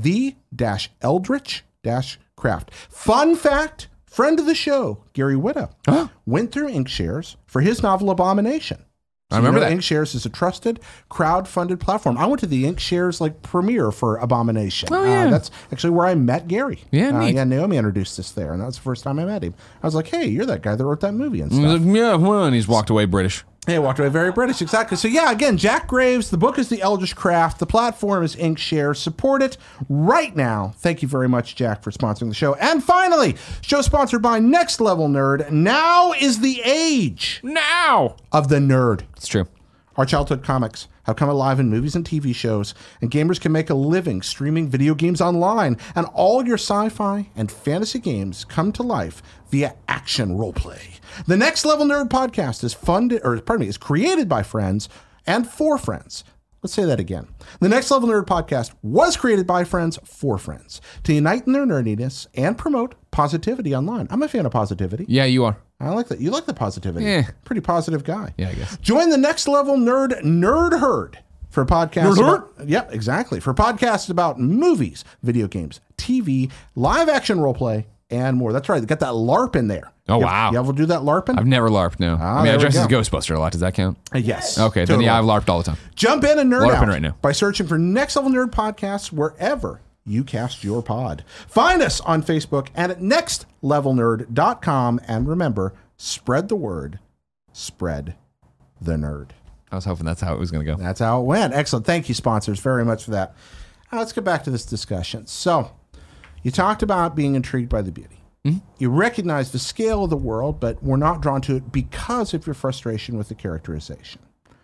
the-Eldritch-Craft. Fun fact, friend of the show, Gary Whitta, went through Inkshares for his novel Abomination. I remember that. Inkshares is a trusted, crowd-funded platform. I went to the Inkshares premiere for Abomination. Oh, yeah. That's actually where I met Gary. Yeah, neat. Yeah, Naomi introduced us there, and that was the first time I met him. I was like, hey, you're that guy that wrote that movie and stuff. Like, yeah, well, and he's walked away British. Yeah, walked away very British, exactly. So yeah, again, Jack Graves, the book is The Eldritch Craft, the platform is Inkshares. Support it right now. Thank you very much, Jack, for sponsoring the show. And finally, show sponsored by Next Level Nerd. Now is the age Now! of the nerd. It's true. Our childhood comics have come alive in movies and TV shows, and gamers can make a living streaming video games online, and all your sci-fi and fantasy games come to life via action roleplay. The Next Level Nerd podcast is created by friends and for friends. Let's say that again. The Next Level Nerd podcast was created by friends for friends to unite in their nerdiness and promote positivity online. I'm a fan of positivity. Yeah, you are. I like that. You like the positivity. Yeah. Pretty positive guy. Yeah, I guess. Join the Next Level Nerd Herd for podcasts. Yep, exactly. For podcasts about movies, video games, TV, live action roleplay, and more. That's right. They got that LARP in there. Oh, wow. You ever do that LARPing? I've never LARPed, no. I mean, I there dress we as a go. Ghostbuster a lot. Does that count? Yes. Okay, then Totally. yeah, I've LARPed all the time. Jump in and nerd LARPing out right now. by searching for Next Level Nerd Podcasts wherever you cast your pod. Find us on Facebook and at nextlevelnerd.com. And remember, spread the word, spread the nerd. I was hoping that's how it was going to go. That's how it went. Excellent. Thank you, sponsors, very much for that. Now, let's get back to this discussion. So, you talked about being intrigued by the beauty. Mm-hmm. You recognize the scale of the world, but we're not drawn to it because of your frustration with the characterization.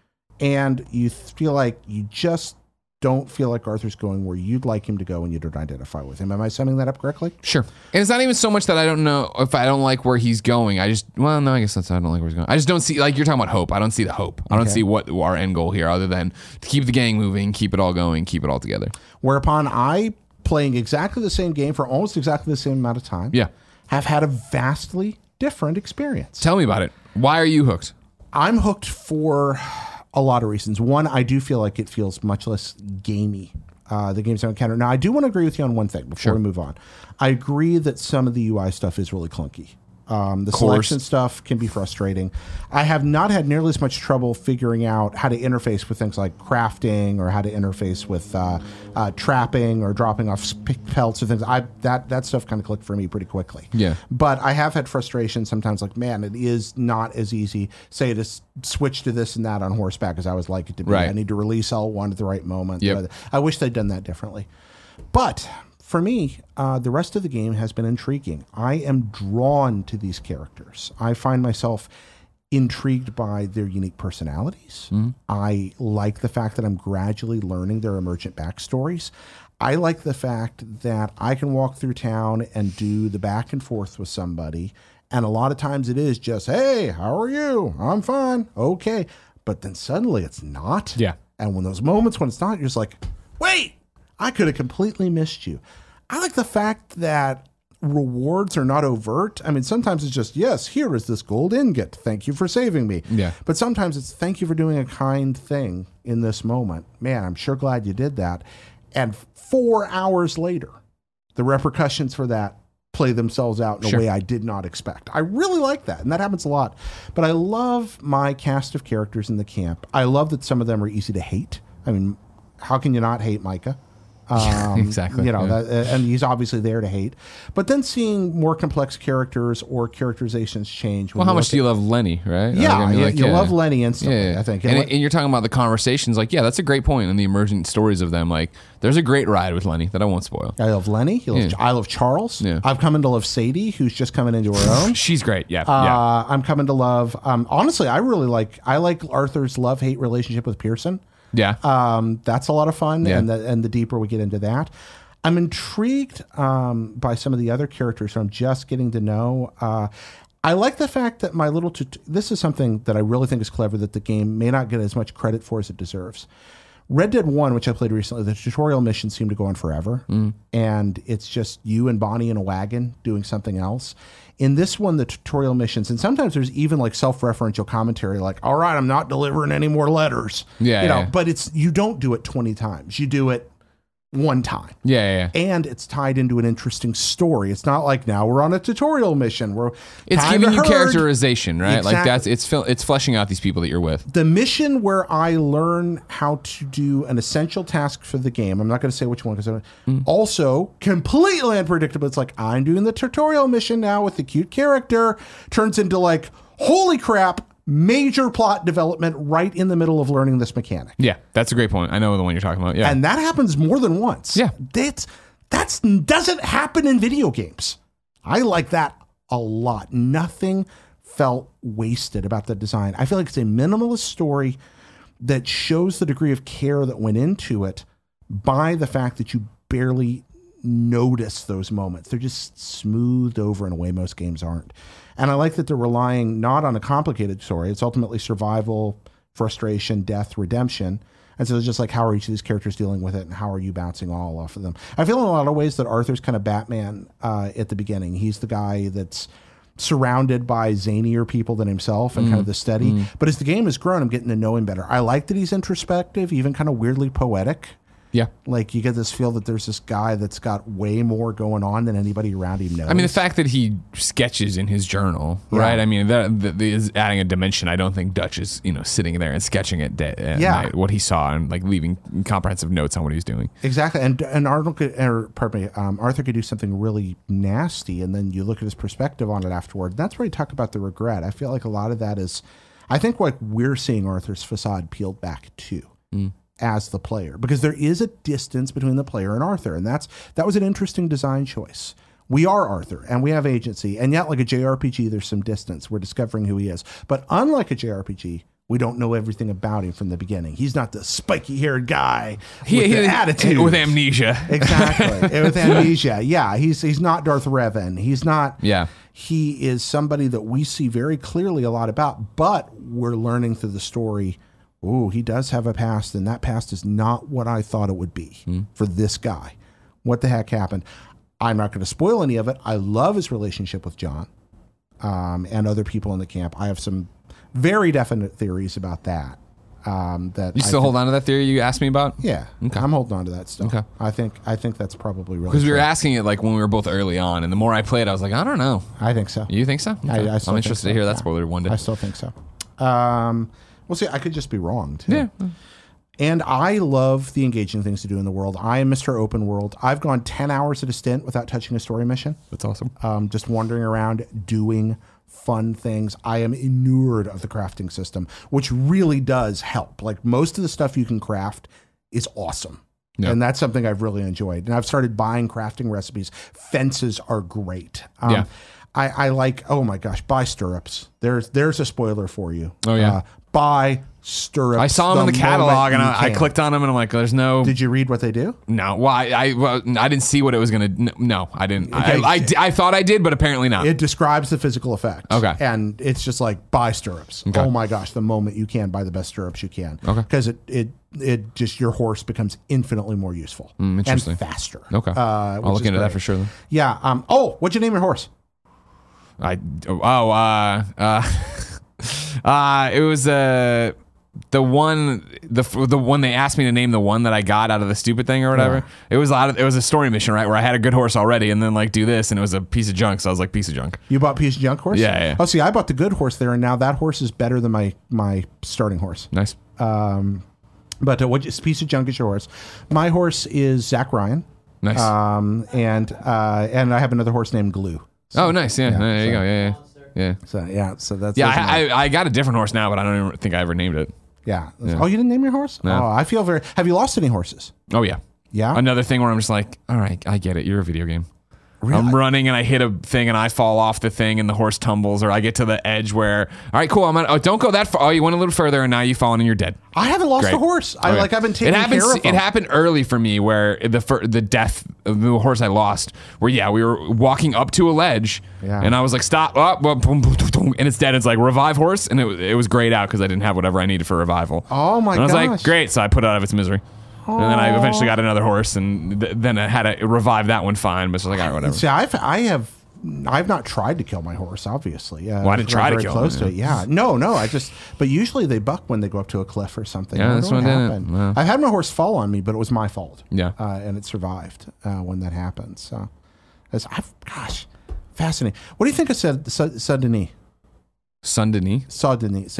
And you feel like you just don't feel like Arthur's going where you'd like him to go and you don't identify with him. Am I summing that up correctly? Sure. And it's not even so much that I don't know if I don't like where he's going. I guess that's I don't like where he's going. I just don't see, like you're talking about hope. I don't see the hope. I don't see what our end goal here other than to keep the gang moving, keep it all going, keep it all together. Whereupon I, playing exactly the same game for almost exactly the same amount of time, Yeah. have had a vastly different experience. Tell me about it. Why are you hooked? I'm hooked for a lot of reasons. One, I do feel like it feels much less gamey, the games I've encountered. Now, I do want to agree with you on one thing before we move on. I agree that some of the UI stuff is really clunky. The selection stuff can be frustrating. I have not had nearly as much trouble figuring out how to interface with things like crafting or how to interface with trapping or dropping off pelts or things. That stuff kind of clicked for me pretty quickly. Yeah. But I have had frustration sometimes, like, man, it is not as easy, say, to switch to this and that on horseback as I would like it to be. Right. I need to release L1 at the right moment. Yep. But I wish they'd done that differently. But for me, the rest of the game has been intriguing. I am drawn to these characters. I find myself intrigued by their unique personalities. I like the fact that I'm gradually learning their emergent backstories. I like the fact that I can walk through town and do the back and forth with somebody. And a lot of times it is just, hey, how are you? I'm fine. Okay. But then suddenly it's not. Yeah. And when those moments when it's not, you're just like, wait, I could have completely missed you. I like the fact that rewards are not overt. I mean, sometimes it's just, yes, here is this gold ingot. Thank you for saving me. Yeah. But sometimes it's thank you for doing a kind thing in this moment. Man, I'm sure glad you did that. And 4 hours later, the repercussions for that play themselves out in a way I did not expect. I really like that, and that happens a lot. But I love my cast of characters in the camp. I love that some of them are easy to hate. I mean, how can you not hate Micah? Exactly. You know, and he's obviously there to hate. But then seeing more complex characters or characterizations change. Well, how much do you love Lenny, right? Yeah, Like, I mean, you love Lenny instantly, I think. And you're talking about the conversations. Like, yeah, that's a great point. And the emergent stories of them. Like, there's a great ride with Lenny that I won't spoil. I love Lenny. I love Charles. Yeah. I've come to love Sadie, who's just coming into her own. She's great. Yeah. I'm coming to love. Honestly, I like Arthur's love-hate relationship with Pearson. Yeah. That's a lot of fun, Yeah. and the deeper we get into that, I'm intrigued by some of the other characters who I'm just getting to know. I like the fact that my little this is something that I really think is clever that the game may not get as much credit for as it deserves. Red Dead 1, which I played recently, the tutorial missions seem to go on forever, and it's just you and Bonnie in a wagon doing something else. In this one, the tutorial missions, and sometimes there's even like self-referential commentary, like, all right, I'm not delivering any more letters. Yeah. But you don't do it 20 times. You do it one time. Yeah. And it's tied into an interesting story. It's not like now we're on a tutorial mission. It's giving you characterization, right? Exactly. Like it's fleshing out these people that you're with. The mission where I learn how to do an essential task for the game, I'm not going to say which one because also completely unpredictable. It's like I'm doing the tutorial mission now with the cute character, turns into like, holy crap, major plot development right in the middle of learning this mechanic. Yeah, that's a great point. I know the one you're talking about. Yeah. And that happens more than once. Yeah. That doesn't happen in video games. I like that a lot. Nothing felt wasted about the design. I feel like it's a minimalist story that shows the degree of care that went into it by the fact that you barely notice those moments. They're just smoothed over in a way most games aren't. And I like that they're relying not on a complicated story. It's ultimately survival, frustration, death, redemption. And so it's just like, how are each of these characters dealing with it, and how are you bouncing all off of them? I feel in a lot of ways that Arthur's kind of Batman at the beginning. He's the guy that's surrounded by zanier people than himself and kind of the steady. But as the game has grown, I'm getting to know him better. I like that he's introspective, even kind of weirdly poetic. Yeah. Like you get this feel that there's this guy that's got way more going on than anybody around him knows. I mean, the fact that he sketches in his journal, right? I mean, that is adding a dimension. I don't think Dutch is, sitting there and sketching at night, what he saw and like leaving comprehensive notes on what he was doing. Exactly. And Arthur could do something really nasty, and then you look at his perspective on it afterward. That's where you talk about the regret. I feel like a lot of that is, I think like we're seeing Arthur's facade peeled back too. As the player, because there is a distance between the player and Arthur, and that was an interesting design choice. We are Arthur, and we have agency, and yet like a JRPG, there's some distance. We're discovering who he is, but unlike a JRPG, we don't know everything about him from the beginning. He's not the spiky-haired guy with the attitude, with amnesia. Exactly, with amnesia. Yeah, he's not Darth Revan. He's not. Yeah. He is somebody that we see very clearly a lot about, but we're learning through the story. Oh, he does have a past, and that past is not what I thought it would be for this guy. What the heck happened? I'm not going to spoil any of it. I love his relationship with John and other people in the camp. I have some very definite theories about that. You still hold on to that theory you asked me about? Yeah, okay. I'm holding on to that stuff. Okay. I think that's probably really because we were asking it like when we were both early on, and the more I played, I was like, I don't know. I think so. You think so? Okay. I'm interested to hear that spoiler one day. I still think so. Well, see, I could just be wrong, too. Yeah. And I love the engaging things to do in the world. I am Mr. Open World. I've gone 10 hours at a stint without touching a story mission. That's awesome. Just wandering around, doing fun things. I am inured of the crafting system, which really does help. Like, most of the stuff you can craft is awesome. Yeah. And that's something I've really enjoyed. And I've started buying crafting recipes. Fences are great. I like, oh my gosh, buy stirrups. There's a spoiler for you. Oh yeah. buy stirrups. I saw them in the catalog, and I clicked on them, and I'm like, "There's no." Did you read what they do? No. Well, I didn't see what it was gonna. No, I didn't. I thought I did, but apparently not. It describes the physical effects. Okay. And it's just like buy stirrups. Okay. Oh my gosh, the moment you can buy the best stirrups you can. Okay. Because it just your horse becomes infinitely more useful interesting. and faster. Okay. I'll look into that for sure. Then. Yeah. What'd you name your horse? It was the one they asked me to name, the one that I got out of the stupid thing or whatever. Yeah. It was a story mission, right, where I had a good horse already, and then like do this, and it was a piece of junk. So I was like, piece of junk. You bought piece of junk horse? Yeah. Oh, see, I bought the good horse there, and now that horse is better than my starting horse. Nice. But what piece of junk is your horse? My horse is Zach Ryan. Nice. And I have another horse named Glue. So, oh, nice. Yeah. There you go. Yeah. So that's I got a different horse now, but I don't even think I ever named it. Yeah. Oh, you didn't name your horse? No. Oh, I feel very. Have you lost any horses? Oh yeah. Yeah. Another thing where I'm just like, all right, I get it. You're a video game. Really? I'm running and I hit a thing and I fall off the thing and the horse tumbles, or I get to the edge where, all right, cool. Don't go that far. Oh, you went a little further and now you've fallen and you're dead. I haven't lost a horse. I've been taking care of them. It happened early for me where the death of the horse I lost, where we were walking up to a ledge and I was like, stop, and it's dead. It's like revive horse, and it was grayed out because I didn't have whatever I needed for revival. Oh my gosh. And I was like, great. So I put it out of its misery. And then I eventually got another horse, and then I had to revive that one fine. But it's like, all right, whatever. See, I've not tried to kill my horse, obviously. Well, I didn't try to kill close him. To it. Yeah. No, but usually they buck when they go up to a cliff or something. Yeah, that's what happened. Yeah. I've had my horse fall on me, but it was my fault. Yeah. And it survived when that happened. So, fascinating. What do you think of Saint-Denis? Saint-Denis? Saint-Denis.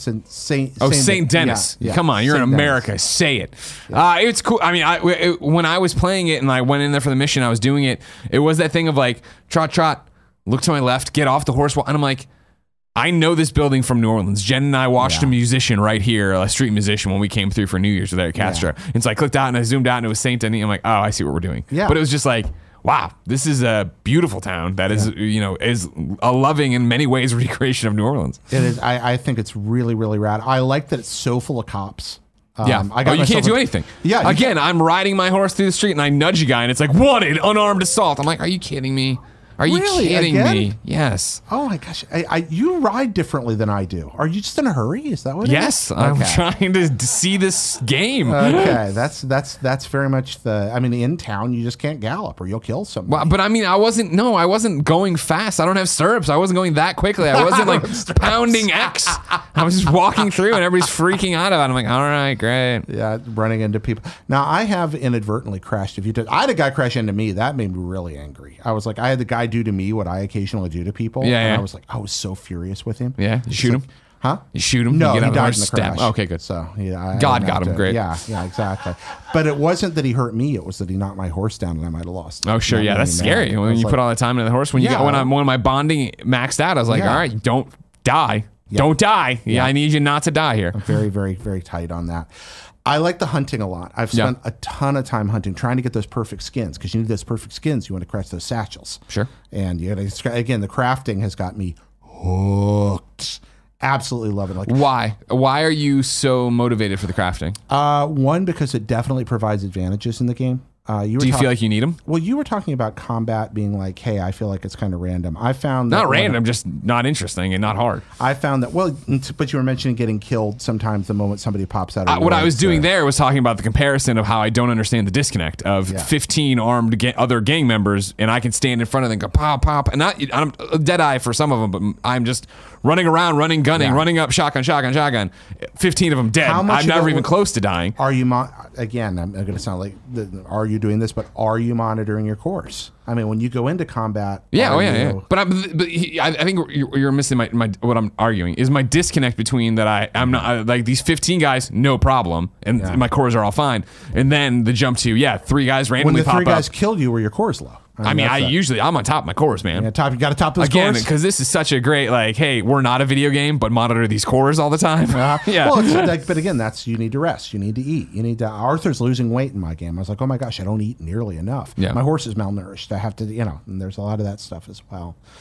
Saint Denis. Yeah. Come on, you're Saint in America. Denis. Say it. It's cool. I mean, when I was playing it and I went in there for the mission, I was doing it. It was that thing of like, trot, look to my left, get off the horse. And I'm like, I know this building from New Orleans. Jen and I watched a musician right here, a street musician, when we came through for New Year's there at Castro. Yeah. And so I clicked out and I zoomed out and it was Saint Denis. I'm like, oh, I see what we're doing. Yeah. But it was just like, wow, this is a beautiful town that is, is a loving in many ways recreation of New Orleans. It is. I think it's really, really rad. I like that it's so full of cops. You can't do anything. Yeah. Again, I'm riding my horse through the street and I nudge a guy and it's like, wanted, unarmed assault. I'm like, are you kidding me? Are you kidding me? Yes. Oh my gosh. You ride differently than I do. Are you just in a hurry? Is that what it is? Yes. I'm trying to see this game. Okay. That's very much in town you just can't gallop or you'll kill somebody. Well, but I mean, I wasn't going fast. I don't have stirrups. I wasn't going that quickly. I wasn't like pounding X. I was just walking through and everybody's freaking out about it. I'm like, all right, great. Yeah, running into people. Now, I have inadvertently crashed. I had a guy crash into me. That made me really angry. I was like, I had the guy do to me what I occasionally do to people. Yeah, and I was so furious with him. Yeah, you shoot him? Huh? You shoot him? No, you get he died in the stab. crash. Okay, good. So, yeah. God got him, great. Yeah, exactly. But it wasn't that he hurt me. It was that he knocked my horse down and I might have lost. Oh, sure. Yeah, that's scary. When you put all that time into the horse. When my bonding maxed out, I was like, all right, don't die. Yeah. Don't die. Yeah, I need you not to die here. I'm very, very, very tight on that. I like the hunting a lot. I've spent a ton of time hunting, trying to get those perfect skins, because you need those perfect skins. You want to craft those satchels. Sure. And you got to, again, the crafting has got me hooked. Absolutely love it. Like, why? Why are you so motivated for the crafting? One, because it definitely provides advantages in the game. Do you feel like you need them? Well, you were talking about combat being like, hey, I feel like it's kind of random. I found that not random, just not interesting and not hard. I found that, but you were mentioning getting killed sometimes the moment somebody pops out. What I was doing there was talking about the comparison of how I don't understand the disconnect of 15 armed other gang members, and I can stand in front of them and go pop, pop, and I'm dead eye for some of them, but I'm just running around, gunning, running up, shotgun. 15 of them dead. I'm never even close to dying. Are you again? I'm going to sound like, are you doing this? But are you monitoring your course? I mean, when you go into combat, yeah. But I think you're missing my what I'm arguing is my disconnect between that I'm not like these 15 guys, no problem, and my cores are all fine, and then the jump to 3 guys randomly pop up. When the 3 guys killed you, were your cores low? I'm on top of my cores, man. You got to top those again cores? Because this is such a great hey, we're not a video game, but monitor these cores all the time. Yeah. Well, but again, you need to rest. You need to eat. Arthur's losing weight in my game. I was like, oh my gosh, I don't eat nearly enough. Yeah. My horse is malnourished. I have to, and there's a lot of that stuff as well.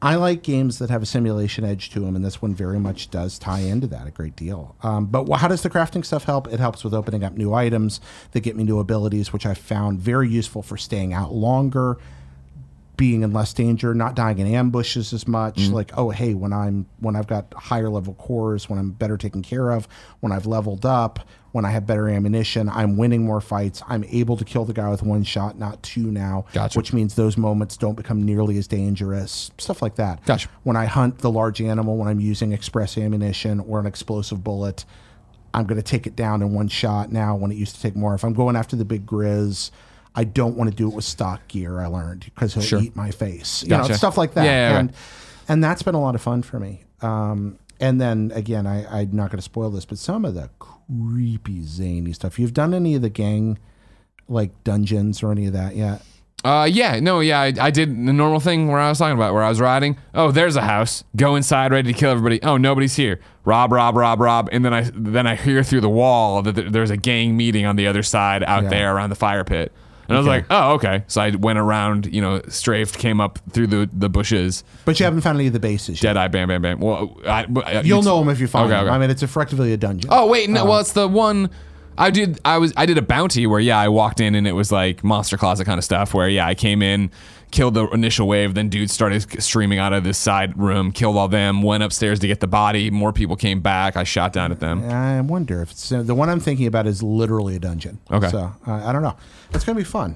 I like games that have a simulation edge to them, and this one very much does tie into that a great deal. But how does the crafting stuff help? It helps with opening up new items that get me new abilities, which I found very useful for staying out longer, being in less danger, not dying in ambushes as much. Like, oh, hey, when I've got higher level cores, when I'm better taken care of, when I've leveled up, when I have better ammunition, I'm winning more fights. I'm able to kill the guy with one shot, not two now, Gotcha. which means those moments don't become nearly as dangerous, stuff like that. Gotcha. When I hunt the large animal, when I'm using express ammunition or an explosive bullet, I'm going to take it down in one shot now when it used to take more. If I'm going after the big grizz, I don't want to do it with stock gear, I learned, because he'll eat my face. You know, Gotcha. stuff like that. Yeah, and, and that's been a lot of fun for me. And then, again, I'm not going to spoil this, but some of the creepy, zany stuff. You've done any of the gang, like, dungeons or any of that yet? I did the normal thing where I was talking about, where I was riding. Oh, there's a house. Go inside, ready to kill everybody. Oh, nobody's here. Rob. And then I hear through the wall that there's a gang meeting on the other side out there around the fire pit. And I was like, oh, okay. So I went around, strafed, came up through the bushes. But you haven't found any of the bases yet. Deadeye, bam. Well, You'll know them if you find them. Okay. I mean, it's effectively a dungeon. Oh, wait, no, well, it's the one... I did a bounty where I walked in and it was like Monster Closet kind of stuff where I came in, killed the initial wave, then dudes started streaming out of this side room, killed all them, went upstairs to get the body, more people came back, I shot down at them. I wonder if it's the one I'm thinking about is literally a dungeon. Okay. So I don't know. It's going to be fun.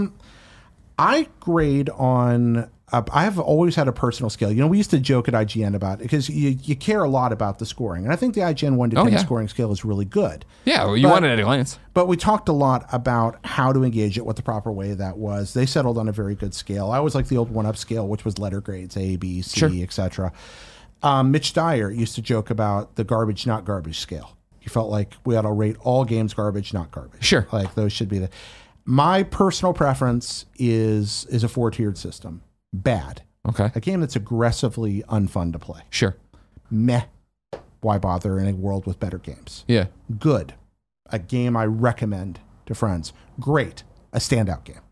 I grade on. I have always had a personal scale. We used to joke at IGN about it because you care a lot about the scoring. And I think the IGN 1 to 10 scoring scale is really good. Yeah, well, you want it at a glance. But we talked a lot about how to engage it, what the proper way that was. They settled on a very good scale. I always like the old 1-up scale, which was letter grades, A, B, C, etc. Mitch Dyer used to joke about the garbage, not garbage scale. He felt like we ought to rate all games garbage, not garbage. Sure. Like those should be My personal preference is a 4-tiered system. Bad. Okay. A game that's aggressively unfun to play. Sure. Meh. Why bother in a world with better games? Yeah. Good. A game I recommend to friends. Great. A standout game.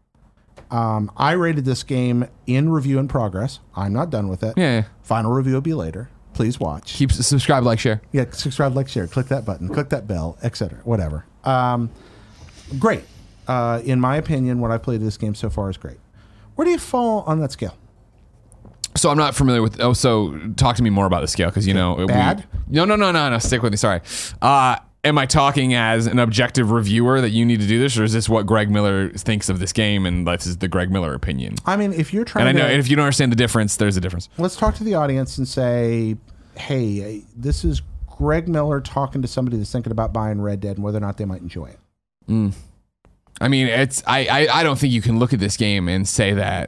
I rated this game in review in progress. I'm not done with it. Yeah. Final review will be later. Please watch. Keep subscribe, like, share. Yeah, subscribe, like, share. Click that button. Click that bell, etc. Whatever. Great. In my opinion, what I've played of this game so far is great. Where do you fall on that scale? So I'm not familiar with. Oh, so talk to me more about the scale because Bad? No. Stick with me. Sorry. Am I talking as an objective reviewer that you need to do this, or is this what Greg Miller thinks of this game and this is the Greg Miller opinion? I mean, if you're trying, and I know if you don't understand the difference, there's a difference. Let's talk to the audience and say, hey, this is Greg Miller talking to somebody that's thinking about buying Red Dead and whether or not they might enjoy it. I mean, I don't think you can look at this game and say that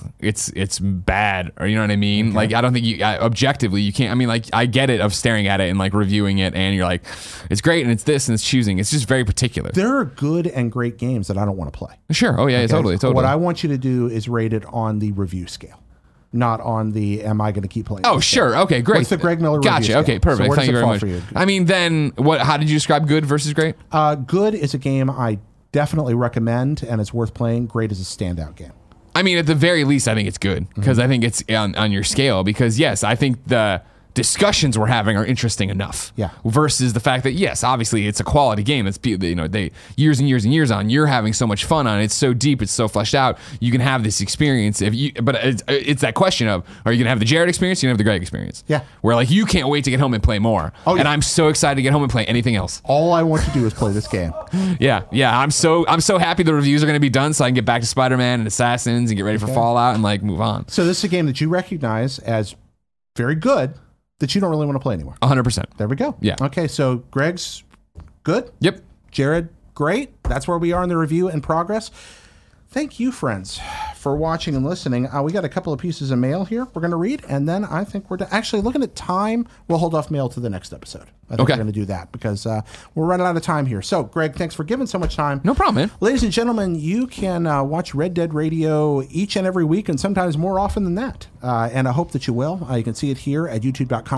it's bad, or you know what I mean. Okay. Like, I don't think objectively you can't. I mean, like, I get it of staring at it and like reviewing it, and you're like, it's great and it's this and it's choosing. It's just very particular. There are good and great games that I don't want to play. Sure. Oh yeah, Okay? totally. What I want you to do is rate it on the review scale, not on the am I going to keep playing. Oh sure. Okay, great. What's the Greg Miller review Gotcha. scale? Okay, perfect. So where Thank you does it very fall much. for you? I mean, then what? How did you describe good versus great? Good is a game I definitely recommend and it's worth playing. Great is a standout game. I mean, at the very least, I think it's good because I think it's on your scale. Because yes, I think the discussions we're having are interesting enough. Yeah. Versus the fact that yes, obviously it's a quality game. It's they years and years and years on. You're having so much fun on it. It's so deep. It's so fleshed out. You can have this experience. But it's that question of, are you gonna have the Jared experience? Or are you gonna have the Greg experience? Yeah. Where like you can't wait to get home and play more. Oh, yeah. And I'm so excited to get home and play anything else. All I want to do is play this game. Yeah. I'm so happy the reviews are gonna be done so I can get back to Spider-Man and Assassins and get ready for Fallout and like move on. So this is a game that you recognize as very good that you don't really want to play anymore. 100%. There we go. Yeah. Okay, so Greg's good. Yep. Jared, great. That's where we are in the review in progress. Thank you, friends, for watching and listening. We got a couple of pieces of mail here we're going to read, and then I think we're actually looking at time. We'll hold off mail to the next episode. I think we're going to do that because we're running out of time here. So, Greg, thanks for giving so much time. No problem, man. Ladies and gentlemen, you can watch Red Dead Radio each and every week and sometimes more often than that. And I hope that you will. You can see it here at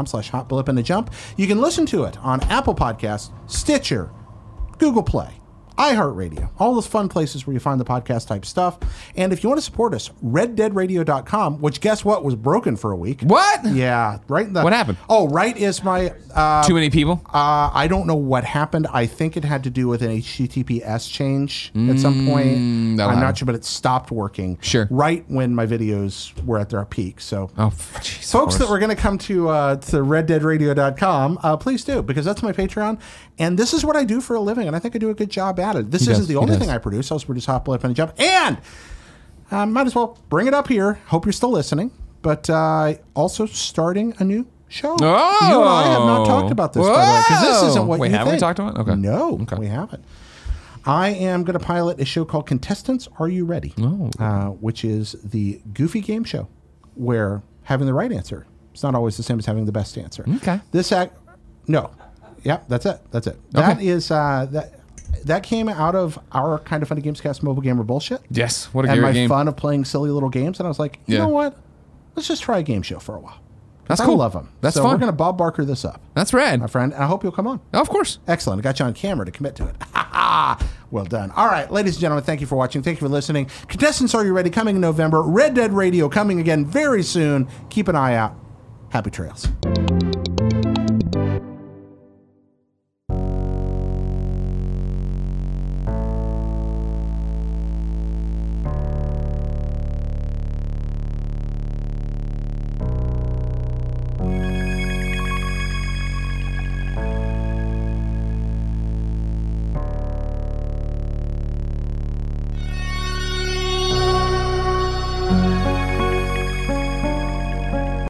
youtube.com/hotblip and a jump. You can listen to it on Apple Podcasts, Stitcher, Google Play, iHeartRadio, all those fun places where you find the podcast type stuff. And if you want to support us, reddeadradio.com, which guess what was broken for a week. What? Yeah, right. What happened? Oh, right is my... Too many people? I don't know what happened. I think it had to do with an HTTPS change at some point. I'm not sure, but it stopped working. Sure. Right when my videos were at their peak. So, geez, folks that were going to come to reddeadradio.com, please do, because that's my Patreon. And this is what I do for a living, and I think I do a good job at it. This isn't the only thing I produce. I also produce Hot Blood Penny Jump. And might as well bring it up here. Hope you're still listening. But also starting a new show. Oh. You and I have not talked about this, by the way, because this isn't what you think. Have we talked about it? Okay. No, we haven't. I am going to pilot a show called Contestants, Are You Ready? Which is the goofy game show where having the right answer is not always the same as having the best answer. Okay. No. Yeah, that's it. That's it. Okay. That is that came out of our Kind of Funny Gamescast mobile gamer bullshit. Yes. What a and great my game. fun of playing silly little games. And I was like, you know what? Let's just try a game show for a while. That's I cool. love them. That's so fun. We're going to Bob Barker this up. That's rad. My friend. And I hope you'll come on. Oh, of course. Excellent. I got you on camera to commit to it. Well done. All right, ladies and gentlemen, thank you for watching. Thank you for listening. Contestants, Are You Ready? Coming in November. Red Dead Radio coming again very soon. Keep an eye out. Happy trails.